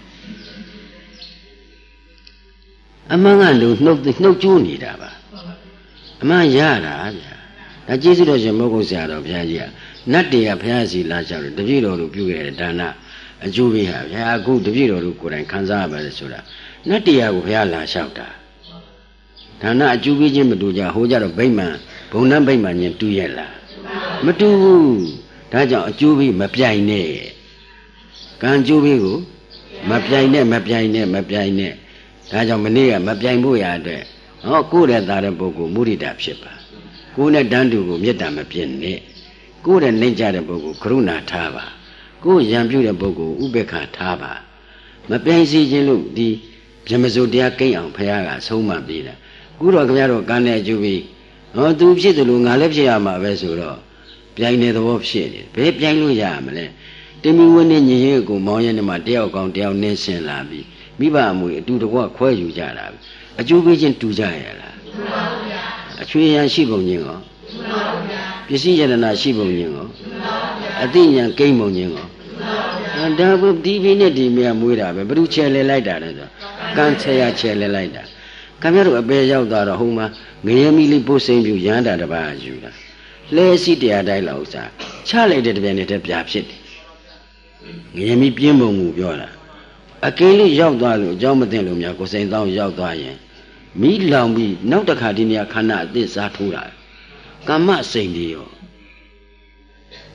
အမှန်ကလူနှုတ်ကျိုးနေတာပါအမှန်ရတာဗျာဒါကျေးဇူးတော်ရှင်မောဂုတ်ဆရာတော်ဘုရားကြီးကနတ်တွေကဘုရားစီလာလျှောက်တယ်တပည့်တော်တို့ပြုခဲ့တဲ့ဒါနအကျိုးပေးဟာဗျာအခုတပည့်တော်တို့ကိုယ်တိုင်ခံစားရပါလေဆိုတာနတ်တရားကိုဘုရားလာလျှောက်တာဒါနအကျိုးပေးခြင်းမတူကြဟိုကြတော့ဗိမာန်ဘုံနှံဗိမာန်ချင်းတူရဲ့လားမတူဘူးဒါကြောင့်အကျိုးပေးမပြိုင်နဲ့ကံကျိုးပေးကိုမပြိုင်နဲ့ဒါကြောင့်မနေ့ကမပြိုင်ဖို့ရတဲ့ကိုယ်ရဲ့သားတဲ့ပုဂ္ဂိုလ်မုဒိတာဖြစ်ပါကိုယ်နဲ့တန်းတူကိုမေတ္တာမပြည့်နဲ့ကိုယ်ရဲ့နှိမ့်ကြတဲ့ပုဂ္ဂိုလ်ကရုဏာထားပါကိုယ်ရံပြုတဲ့ပုဂ္ဂိုလ်ဥပေက္ခထားပါမပြိုင်စီခြင်းလို့ဒီဗြဟ္မစိုးတရားကိန်းအောင်ဘုရားကဆုံးမပေးတာခုတော့ခင်ဗျားတို့ကံနဲ့အကျိုးပြီးသူဖြစ်တယ်လို့ငါလည်းဖြစ်ရမှာပဲဆိုတော့ပြိုင်တဲ့သဘောဖြစ်နေဘယ်ပြိုင်လို့ရမလဲတင်မီဝင်းနဲ့ညီရင်ကိုမောင်းရဲနေမှာတယောက်ကောင်တယောက်နင်းဆင်လာပြီးမိဘအမွေအတူတကွခွဲယူကြတာအကျိုးပေးခြင်းတူကြရလားတူပါဘူးဗျာအချွေရန်ရှိပုံချင်းရောတူပါဘူးဗျာပစ္စည်းယတနာရှိပုံချင်းရောတူပါဘူးဗျာအသိဉာဏ်ကိန်းပုံချင်းရောတူပါဘူးဗျာဒါဘုဒီဘိနဲ့ဒီမြတ်မွေးတာပဲဘ누구ချဲလဲလိုက်တာလဲဆိုကံချဲရချဲလဲလိုက်တာခင်ဗျားတို့အပေရောက်သွားတော့ဟိုမှာငရဲမီလေးပို့စိမ့်ပြူရန်တာတပါးယူတာလဲစီတရားတိုင်းလောက်ဥစားချလိုက်တဲ့တပြိုင်တည်းပြဖြစ်တယ်ငရဲမီပြင်းပုံမူပြောတာအကင်းလေးရောက်သွားလို့အကြောင်းမသိလို့များကိုစိန်သောင်းရောက်သွားရင်မိလောင်ပြီးနောက်တစ်ခါဒီနေရာခန္ဓာအသစ်စားထိုးတာကမ္မစိန်တွေရော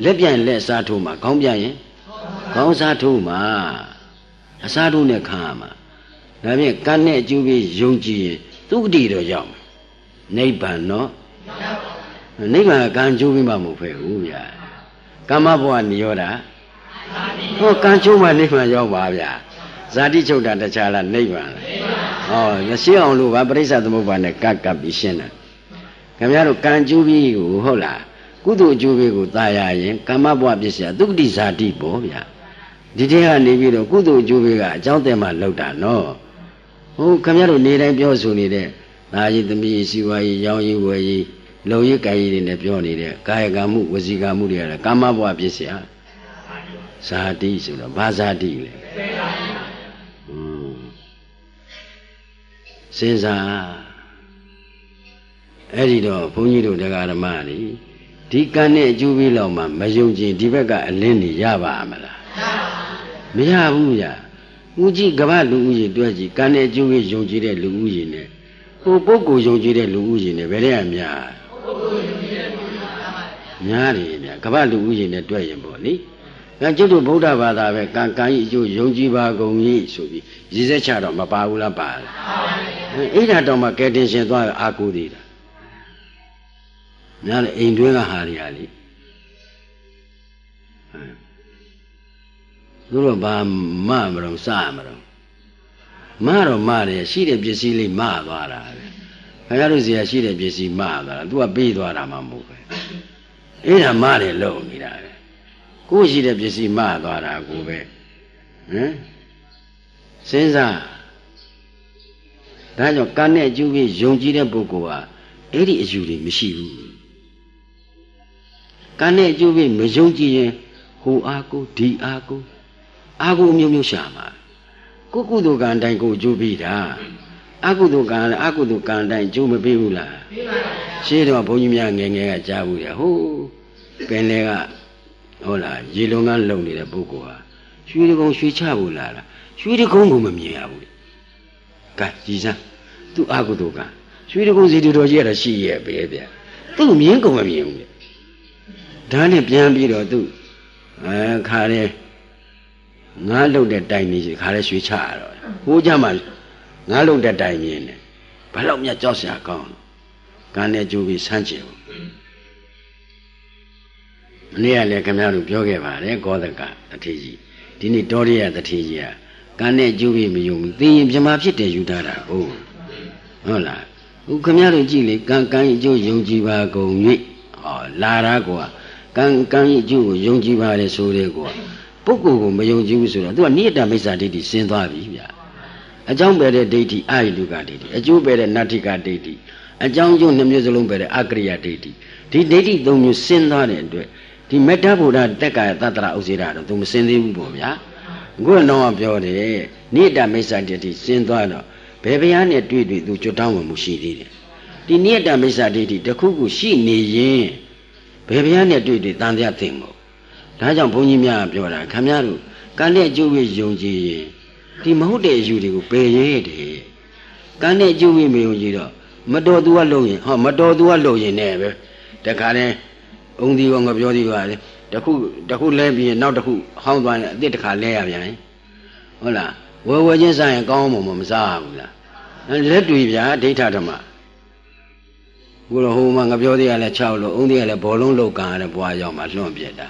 လက်ပြန်လက်စားထိုးမှာခေါင်းပြန်ရင်ခေါင်းစားထိုးမှာအစားထိုးနဲ့ခံရမှာဒါဖြင့်ကံနဲ့အကျိုးပြီးယုံကြည်ရင်သုဂတိတော့ရောက်နိဗ္ဗာန်နော်နိဗ္ဗာန်ကံကျိုးပြီးမှမဟုတ်ပဲဘူးဗျာကာမဘဝနိရောဓဟောကံကျိုးမှနိဗ္ဗာန်ရောက်ပါဗျာဇာတိချုပ်တာတခြားလားနိဗ္ဗာန်လားဟောရှင်းအောင်လို့ဗာပရိစ္ဆသမုပ္ပါဒ်နဲ့ကပ်ပြီးရှင်းတယ်ခင်ဗျားတို့ကံကျိုးပြီးကိုဟုတ်လားကုသိုလ်အကျိုးပြီးကိုသာရရင်ကာမဘဝပစ္စယသုဂတိဇာတိပေါ့ဗျာဒီထဲကနေပြီးတော့ကုသိုလ်အကျိုးပြီးကအကြောင်းတည်းမှလောက်တာနော်ဟုတ်ခင်ဗျားတို့နေတိုင်းပြောဆိုနေတဲ့ဒါကြီးသမီးစီဝါကြီးရောင်းကြီးဝယ်ကြီးလုံရည်ကြိုင်ကြီးတွေနဲ့ပြောနေတဲ့ကာယကံမှုဝစီကံမှုတွေကကာမဘဝပစ္စယဇာတိဆိုတော့ဘာဇာတိလဲစဉ်းစားအဲ့ဒီတော့ဘုန်းကြီးတို့တရားဓမ္မတွေဒီကံနဲ့အကျိုးပေးလောက်မှမယုံကြည်ဒီဘက်ကအလင်းနေရပါမလားမရဘူးဗျာဦးကြီးကမ္ဘာလူဦးရေတွဲကြည့်ကံနဲ့အကျိုးပေးယုံကြည်တဲ့လူဦးရေနဲ့ဟိုပုဂ္ဂိုလ်ယုံကြည်တဲ့လူဦးရေနဲ့ဘယ်တဲ့များများတယ်ဗျာကမ္ဘာလူဦးရေနဲ့တွဲရင်ပေါ့လေကံကျွတ်တို့ဗုဒ္ဓဘာသာပဲကံကံဤအကျိုးယုံကြည်ပါကုန်၏ဆိုပြီးရည်စက်ချတော့မပါဘူးလားပါလားအဲ့ဒါတော့မှကဲတင်ရှင်သွားအာကိုသေးတာများလေအိမ်တွင်းကဟာတွေဟာလေသူတို့ဘာမမလို့စမလို့မတော့မတယ်ရှိတဲ့ပစ္စည်းလေးမသွားတာပဲခင်ဗျားတို့စီကရှိတဲ့ပစ္စည်းမသွားတာ तू ကပေးသွားတာမှမဟုတ်ပဲအဲ့ဒါမတယ်လုံနေတာပဲကိုရှိတဲ့ပစ္စည်းမသွားတာကိုပဲဟမ်စဉ်းစားဒါကြောင့်ကံနဲ့အကျိုးပြီးယုံကြည်တဲ့ပုဂ္ဂိုလ်ဟာအဲ့ဒီအယူတွေမရှိဘူးကံနဲ့အကျိုးပြီးမယုံကြည်ရင်ဟိုအာကိုဒီအာကိုအမျိုးမျိုးရှာမှာကိုကုသိုလ်ကံအတိုင်းကိုအကျိုးပြီးတာအကုသိုလ်ကံအကုသိုလ်ကံအတိုင်းအကျိုးမပေးဘူးလားပေးပါပါရှင်းတော့ဘုန်းကြီးများငယ်ငယ်ကကြားဘူးရဟိုးပင်လေကဟုတ်လားရေလုံးကလုံနေတဲ့ပုဂ္ဂိုလ်ဟာရွှေတကုံရွှေချဖို့လာတာရွှေတကုံကိုမမြင်ရဘူးကဲကြည်စမ်းသူအကုသိုလ်ကံရွှေတကုံစီတူတော်ကြီးရတာရှိရဲ့ပဲဗျသူ့မြင်ကုန်မမြင်ဘူးဒါနဲ့ပြန်ပြီးတော့သူခါရဲငါးလုတ်တဲ့တိုင်နေခါရဲရွှေချရတော့ဟိုးကြမှာငါးလုတ်တဲ့တိုင်မြင်တယ်ဘယ်လောက်မြတ်ကြောက်စရာကောင်းကံနဲ့ကြိုးပြီးဆန်းကျင်မနေ့ကလည်းခင်ဗျားတို့ပြောခဲ့ပါတယ်ကောသကတထေကြီးဒီနေ့တောရိယတထေကြီးကကံနဲ့ကြိုးပြီးမယုံဘူးသိရင်ပြမဖြစ်တယ်ယူထားတာဟုတ်လားခုခင်ဗျားတို့ကြည့်လေကံအကျိုးယုံကြည်ပါကုန်၍ဟောလာတာကွာကံအကျိုးကိုယုံကြည်ပါတယ်ဆိုတဲ့ကွာပုဂ္ဂိုလ်ကိုမယုံကြည်ဘူးဆိုတော့ तू ကနိယတမိစ္ဆာဒိဋ္ဌိဆင်းသွားပြီဗျာအကြောင်းပဲတဲ့ဒိဋ္ဌိအာယိတုကဒိဋ္ဌိအကျိုးပဲတဲ့နတ္ထိကဒိဋ္ဌိအကြောင်းကျိုးနှစ်မျိုးစလုံးပဲတဲ့အကရိယဒိဋ္ဌိဒီဒိဋ္ဌိသုံးမျိုးဆင်းသွားတဲ့အတွက်ဒီမေတ္တာဗုဒ္ဓတက္ကရာတတ္တရာဥစေရာတော့ तू မဆင်းသေးဘူးပေါ့ဗျာအခုတော့ပြောတယ်နိယတမိစ္ဆာဒိဋ္ဌိဆင်းသွားတော့ဘယ်ဘုရားနဲ့တွေ့ तू ကြွတောင်းဝင်မှုရှိသေးတယ်ဒီနိယတမိစ္ဆာဒိဋ္ဌိတစ်ခုခုရှိနေရင်ဘယ်ဘုရားနဲ့တွေ့တန်တရားသိမ့်မို့ဒါကြောင့်ဘုန်းကြီးများပြောတာခင်ဗျားတို့ကံနဲ့အကျိုးဝေယုံကြည်ရင်ဒီမဟုတ်တဲ့အယူတွေကိုပယ်ရဲတယ်ကံနဲ့အကျိုးဝေမယုံကြည်တော့မတော်သူကလုံရင်ဟောမတော်သူကလုံရင်နဲ့ပဲတခါတည်းအုံဒီကငါပြောသေးပါလေတခုလဲပြီးရင်နောက်တစ်ခုဟောင်းသွားရင်အစ်တစ်ခါလဲရပြန်ဟုတ်လားဝဲချင်းစားရင်ကောင်းမှမစားဘူးလားလက်တွေ့ဗျာဒိဋ္ဌဓမ္မဘုရားဟိုမှာငါပြောသေးရလဲ6လို့အုံသေးရလဲဘောလုံးလောက်ကံရတဲ့ဘွားရောက်မှလွန့်ပြက်တာ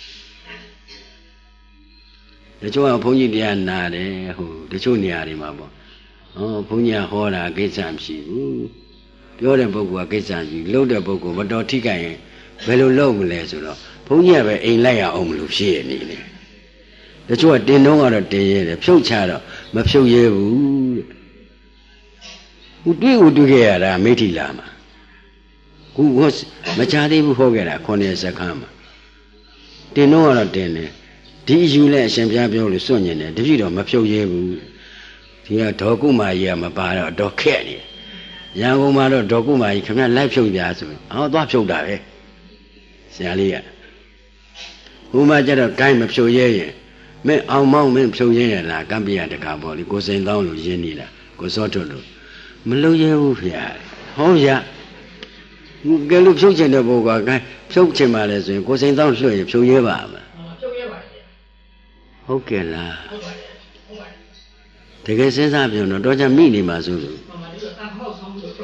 တချို့ကဘုန်းကြီးတရားနာတယ်ဟိုတချို့နေရာတွေမှာပေါ့ဘုန်းကြီးဟောတာကိစ္စမရှိဘူးပြောတဲ့ပုဂ္ဂိုလ်ကကိစ္စမရှိလှုပ်တဲ့ပုဂ္ဂိုလ်မတော်ထိခိုက်ရင်ဘယ်လိုလုပ်မလဲဆိုတော့ဘုန်းကြီးကပဲအိမ်လိုက်ရအောင်မလို့ဖြစ်ရနေတယ်တချို့ကတင်တော့ကတော့တင်ရတယ်ဖြုတ်ချတော့မဖြုတ်ရဲဘူးဟိုတွေ့ခဲ့ရတာမိထီလာမှာခုမချသေးဘူးဟောခဲ့တာ9 စက္ကန့်မှာတင်တော့ကတော့တင်တယ်ဒီအယူနဲ့အရှင်ဘုရားပြောလို့စွန့်ညင်တယ်တပည့်တော်မဖြုတ်ရဲဘူးဒီကဒေါကုမာကြီးကမပါတော့တော့ခက်နေရန်ကုန်မှာတော့ဒေါကုမာကြီးခင်ဗျလိုက်ဖြုတ်ပြဆိုရင်သွားဖြုတ်တာပဲဆရာလေးကဟိုမှာကျတော့ဂိုင်းမဖြုတ်ရဲရင်မင်းအောင်မောင်းမင်းဖြုတ်ရဲရလားကံပြရတကားပေါ့လေကိုစိန်တောင်းလို့ရင်းနေတာကိုစောထွတ်လို့မလုံရဲဘူးဖေဟောရကဲလို့ဖြုတ်ချင်တဲ့ဘောကဖြုတ်ချင်ပါလေဆိုရင်ကိုစိန်သောလွှတ်ရင်ဖြုတ်ရဲပါမလားဖြုတ်ရဲပါတယ်ဟုတ်ကဲ့လားဟုတ်ပါတယ်တကယ်စဉ်းစားပြောတော့ကြမိနေမှာဆိုလို့မှန်ပါဒီတော့တန်ခမောက်ဆောင်လို့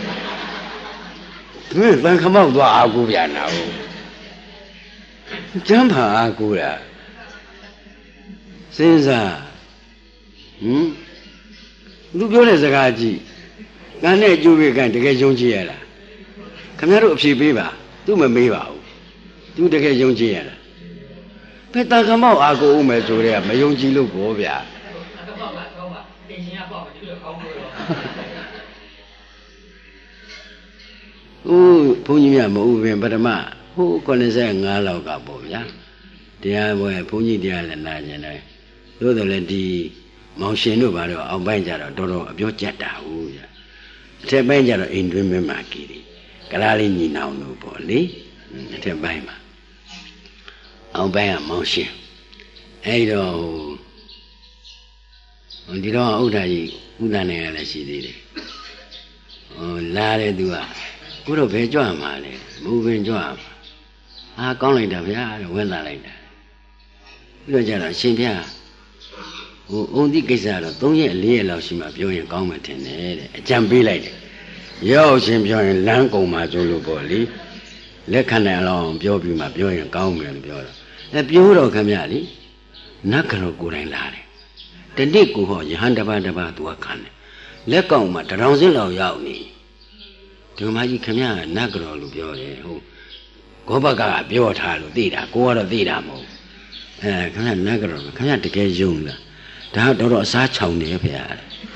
သူတန်ခမောက်သွားအာကိုပြန်တာဟုတ်ကျမ်းပါအာကိုလားစဉ်းစားလူပြောတဲ့စကားကြည့်ကံနဲ့အကျိုးပေးကံတကယ်ယုံကြည်ရလားခင်ဗျားတို့အဖြေပေးပါသူမမေးပါဘူးသူတကယ်ယုံကြည်ရလားဘယ်တန်ခမောက်အာကိုဦးမယ်ဆိုတဲ့ကမယုံကြည်လို့ဘောဗျာတန်ခမောက်ကတော့ပါသင်ရှင်ကပေါ့ဒီလိုကောင်းလို့တော့ဘုန်းကြီးများမဟုတ်ပင်ပထမဟို85လောက်ကပေါ့ဗျာတရားပွဲဘုန်းကြီးတရားလည်းနာကျင်တယ်သို့တော်လည်းဒီမောင်ရှင်တို့ဘာလို့အောက်ပိုင်းကြတော့တော်တော်အပြောကြက်တာဟုတ်ဗျာအထက်ပိုင်းကြတော့အိမ်တွင်းမင်းမာကြီးတွေကလားလေးညီနောင်တို့ပေါ့လေအထက်ပိုင်းမှာအောက်ပိုင်းကမောင်ရှင်အဲ့တော့ဒီတော့ဥဒ္ဒါကြီးဥဒ္ဒါနဲ့လည်းရှိသေးတယ်လာတဲ့သူကကိုတော့ဘယ်ကြွမှာလဲမူပင်ကြွမှာကောင်းလိုက်တာဗျာဝင်းလာလိုက်တာပြီးတော့ကြတော့ရှင်ဗျာအုံဒီကိစ္စတော့3ရက်4ရက်လောက်ရှိမှပြောရင်ကောင်းမှထင်တယ်တဲ့အကြံပေးလိုက်တယ်ရောက်ရှင်ပြောရင်လမ်းကုန်မှာဆိုလို့ပေါ့လေလက်ခံတယ်အောင်ပြောပြီးမှပြောရင်ကောင်းမယ်လို့ပြောတော့ပြောတော့ခင်ဗျာလေနတ်ကတော်ကိုယ်တိုင်လာတယ်တတိကိုဟောယဟန်တပါးသူကခံတယ်လက်ကောင်မှာတရောင်စင်းလောက်ရောက်နေဒီမကြီးခင်ဗျာနတ်ကတော်လို့ပြောတယ်ဟုတ်ဂောဘကပြောထားလို့သိတာကိုကတော့သိတာမဟုတ်ခင်ဗျာနတ်ကတော်ခင်ဗျာတကယ်ယုံလားဒါတော့အစားချောင်နေဖေဟာ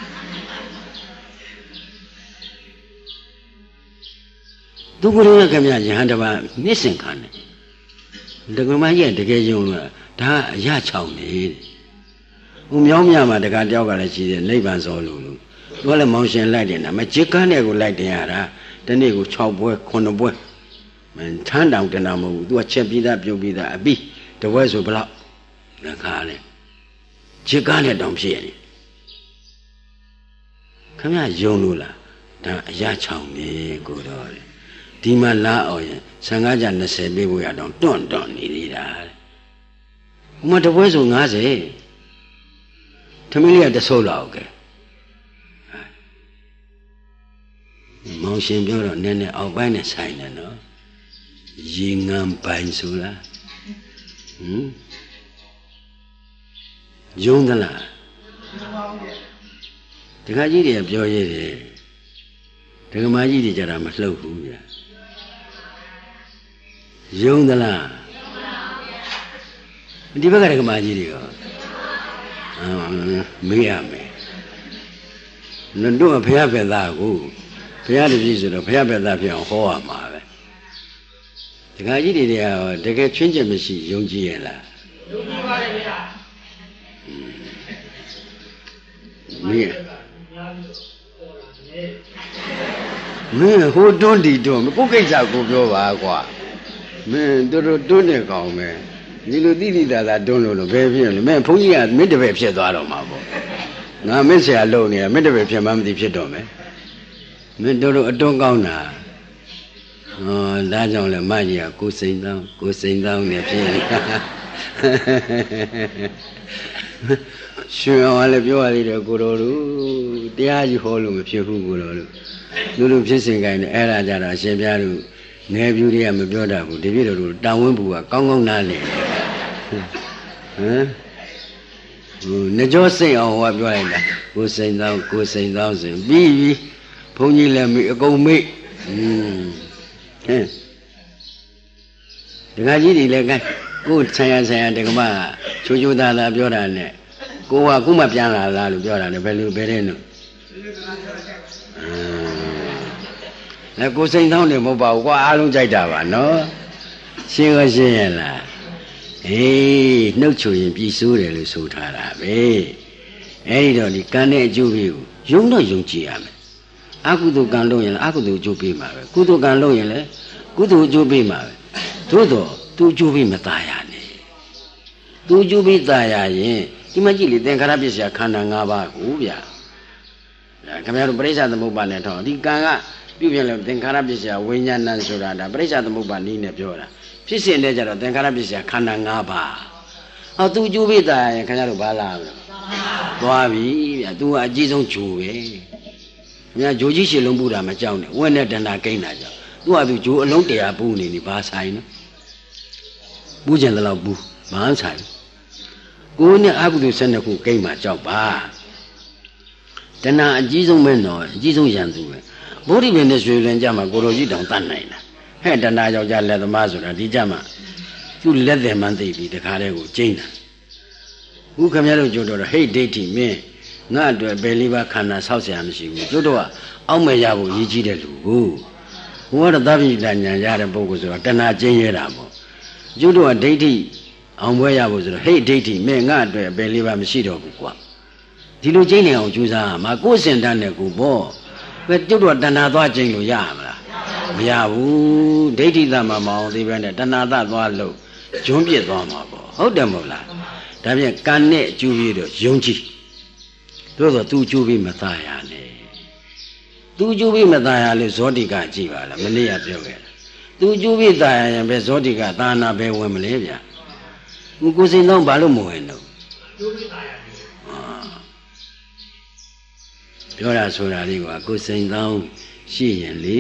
သူကလည်းခင်ဗျာယဟန်တပါးမျက်စင်ခံတယ်ဒကမကြီးကတကယ်ယုံလားဒါအရချောင်နေတယ်ဦးမြောင်းမြမှာတကားတယောက်ကလည်းရှိတယ်နိဗ္ဗာန်စောလို့သူကလည်းမောင်ရှင်လိုက်တယ်နော်မကြစ်ကန်းတဲ့ကိုလိုက်တယ်ရတာတနေ့ကို6ပွဲ9ပွဲထမ်းတောင်တနာမဟုတ်ဘူးသူကချက်ပြီးသားပြုတ်ပြီးသားအပြီးတပွဲဆိုဘလောက်လက်ခါလဲကြစ်ကန်းတဲ့တောင်ဖြစ်ရတယ်ခင်ဗျယုံလို့လားဒါအရချောင်နေကိုတော့ဒီမှာလာအောင်ရင်15ကြ20ပေးဖို့ရတော့တွန့်နေသေးတာဥမာတပွဲဆို50သမီးလေးကတဆုပ်လောက်ကဲမောင်ရှင်ပြောတော့နည်းနည်းအောက်ပိုင်းနဲ့ဆိုင်တယ်နော်ရေငန်းပိုင်ဆိုလားယုံသလားဒကာကြီးတွေပြောရည်ဒကာမကြီးတွေကြတာမလှုပ်ဘူးဗျာယုံသလားဒီဘက်ကဒကာမကြီးတွေရောမေးရမယ်တို့ကဘုရားပဲသားကိုဘုရားတပည့်ဆိုတော့ဘုရားပဲသားဖြစ်အောင်ဟောရမှာပဲဒကာကြီးတွေတကယ်ချွင်းချက်မရှိယုံကြည်ရလားယုံကြည်ပါတယ်ဗျာမင်းဟိုတွန်းဒီတွန်းကိုကိစ္စကိုပြောပါကွာမင်းတို့တွန်းနေကောင်းမယ်ဒီလိုတိတိတသာတွန်းလို့ဘယ်ဖြစ်လဲမင်းဘုန်းကြီးကမင်းတပည့်ဖြစ်သွားတော့မှာပေါ့ငါမင်းဆရာလုံနေတာမင်းတပည့်ဖြစ်မှမသိဖြစ်တော့မယ်မင်းတို့အတွန်းကောင်းတာဒါကြောင့်လဲမကြီးကကိုစိန်သောင်းနေဖြစ်နေတာရှင်အောင်လည်းပြောရသေးတယ်ကိုတော်တို့တရားကြီးဟောလို့မဖြစ်ဘူးကိုတော်တို့လူလူဖြစ်စဉ်ကိုင်းတယ်အဲ့ဒါကြတော့အရှင်ဘုရားတို့ငယ်ပြူတွေကမပြောတတ်ဘူးတပည့်တော်တို့တာဝန်ဘူးကကောင်းကောင်းနားလည်နှကြောစိတ်အောင်ဟောပြောလိုက်တာကိုစိန်သောင်းဆိုပြီးပြီဘုန်းကြီးလည်းမိအကုန်မိဒကာကြီးတွေလည်းကိုဆိုင်ရဒကမချိုးသားသားပြောတာနဲ့ကိုကခုမှပြန်လာလားလို့ပြောတာနဲ့ဘယ်တဲ့နော်ကိုစိန်သောင်းနေမဟုတ်ပါဘူးကွာအားလုံးကြိုက်တာပါနော်ရှင်းရလားနှုတ်ချူရင်ပြည်စိုးတယ်လို့ဆိုထားတာပဲအဲ့ဒီတော့ဒီကံတဲ့အကျိုးပေးကိုယုံတော့ယုံကြည်ရမယ်အကုသိုလ်ကံလုပ်ရင်လည်းအကုသိုလ်အကျိုးပေးမှာပဲကုသိုလ်ကံလုပ်ရင်လည်းကုသိုလ်အကျိုးပေးမှာပဲသို့တော့သူအကျိုးပေးမตายရနဲ့သူအကျိုးပေးตายရရင်ဒီမကြည့်လေသင်္ခါရပစ္စယခန္ဓာ၅ပါးကိုဗျာခင်ဗျားတို့ပရိစ္ဆာသမုပ္ပါနဲ့ထောင်းဒီကံကပြုပြင်လို့သင်္ခါရပစ္စယဝိညာဏဆိုတာဒါပရိစ္ဆသမုပ္ပါနည်းနဲ့ပြောတာဖြစ်စဉ်နဲ့ကြတော့သင်္ခါရပစ္စယခန္ဓာ၅ပါးဟောသူကျိုးပိတာရင်ခင်ဗျားတို့ဘာလာမလို့သွားပြီဗျာ तू ကအကြီးဆုံးဂျိုးပဲခင်ဗျာဂျိုးကြီးရှည်လုံးပူတာမကြောက်နဲ့ဝက်နဲ့တဏ္ဍာကိန်းတာကြောင့်သူကသူဂျိုးအလုံး100ပူနေဘာဆိုင်နော်ပူကျင်တယ်လို့ပူဘာဆိုင်ကိုယ်နဲ့အကုသိုလ်12ခုကိန်းမှာကြောက်ပါတဏှာအကြီးဆုံးပဲနော်အကြီးဆုံးရန်သူပဲဗုဒ္ဓဘုရင်နဲ့ရွှေလင်ကြမှာကိုလိုကြီးတောင်တတ်နိုင်တာဟဲ့တဏှာယောက်ျားလက်သမားဆိုတာဒီကြမှာသူ့လက်တယ်မှန်းသိပြီတခါတည်းကိုကျိန်းတာခုခမရတို့ကြိုးတော့ဟိတ်ဒိဋ္ဌိမင်းငါအတွက်ဘယ်လေးပါခန္ဓာဆောက်เสียမရှိဘူးကျိုးတော့အောက်မဲ့ရဖို့ရည်ကြီးတဲ့လူကိုဟိုကတော့သဗ္ဗိတဉာဏ်ရတဲ့ပုဂ္ဂိုလ်ဆိုတော့တဏှာကျင်းရတာပေါ့ကျိုးတော့ဒိဋ္ဌိအောင်ပွဲရဖို့ဆိုတော့ဟိတ်ဒိဋ္ဌိမင်းငါအတွက်ဘယ်လေးပါမရှိတော့ဘူးကွာဒီလိုကျင်းနေအောင်ကြိုးစားမှာကိုယ်စင်တန်းနဲ့ကိုပေါ့ပဲကျုပ်တို့တဏှာသွားကျင်းလို့ရမလားမရဘူးဒိဋ္ဌိသမမအောင်သေးပဲနဲ့တဏှာသသွားလို့ဂျွန်းပြစ်သွားမှာပေါ့ဟုတ်တယ်မဟုတ်လားဒါပြန်ကံနဲ့အကျိုးပြီးတော့ယုံကြည်တို့ဆိုသူကျိုးပြီးမသားရနဲ့သူကျိုးပြီးမသားရလို့ဇောတိကကြည်ပါလားမနေ့ကပြောခဲ့တာသူကျိုးပြီးသားရရင်ပဲဇောတိကသာနာပဲဝင်မလဲဗျာကိုစိန်တော့ဘာလို့မဝင်တော့ကျိုးပြီးသားရပြောတာဆိုတာလေးကကိုစိန်သောရှိရင်လေ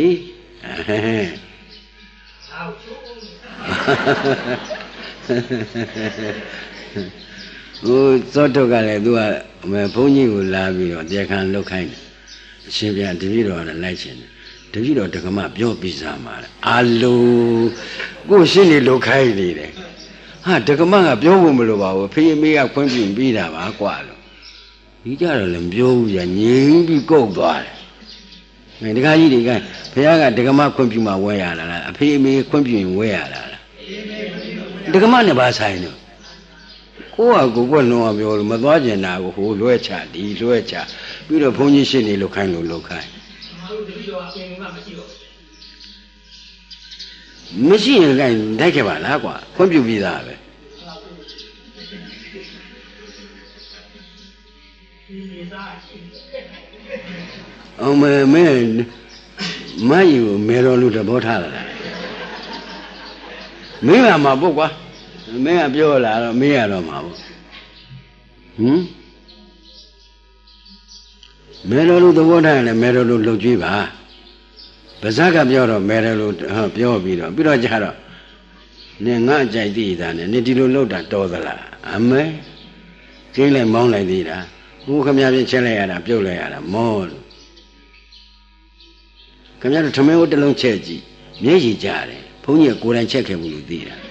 ဟိုသောတုကလည်းသူကဘုန်းကြီးကိုလာပြီးတော့တရားခံလောက်ခိုင်းတယ်အရှင်ပြန်တပည့်တော်ကလိုက်ချင်တယ်တပည့်တော်တက္ကမပြောပြီးစားမှာအာလိုကိုရှင်းနေလောက်ခိုင်းနေတယ်ဟာတက္ကမကပြောဖို့မလိုပါဘူးဖေးမေးကခွင့်ပြုပြီးတာပါကွာလို့ဒီကြတော့လည်းမပြောဘူးကြာငြိမ်ပြီးကုတ်သွားတယ်ဒကာကြီးတွေကဘုရားကဒကမခွင့်ပြုမှဝဲရလားအဖေအမေခွင့်ပြုရင်ဝဲရလားဒကမနဲ့ဘာဆိုင်တော့ကိုကကိုလွန်အောင်ပြောလို့မသွားကျင်တာကိုဟိုလွဲချဒီလွဲချပြီးတော့ဘုန်းကြီးရှင်းနေလို့ခိုင်းလို့လောက်ခိုင်းမရှိရင်ခိုင်းတိုက်ခဲ့ပါလားကွာခွင့်ပြုပြီးသားပဲအောင်မဲမယူမေတော်လူတဘောထားလာမင်းကမှာပုတ်ကွာမင်းကပြောလာတော့မင်းရတော့မှာပေါ့မေတော်လူသဘောထားရင်လည်းမေတော်လူလှုပ်ကြွေးပါဗဇက်ကပြောတော့မေတော်လူပြောပြီးတော့ကြတော့နင်ငါကြိုက်သေးတာနဲ့နင်ဒီလိုလှုပ်တာတော်သလားအမဲကျင်းလိုက်မောင်းလိုက်သေးတာဘုခမပြင်းချက်လိုက်ရတာပြုတ်လိုက်ရတာမောလို့ခင်ဗျားတို့ထမင်းဦးတစ်လုံးချက်ကြည့်မျက်ရည်ကျတယ်ဘုန်းကြီးကကိုယ်တိုင်ချက်ခဲ့ဘူးလို့သိတာ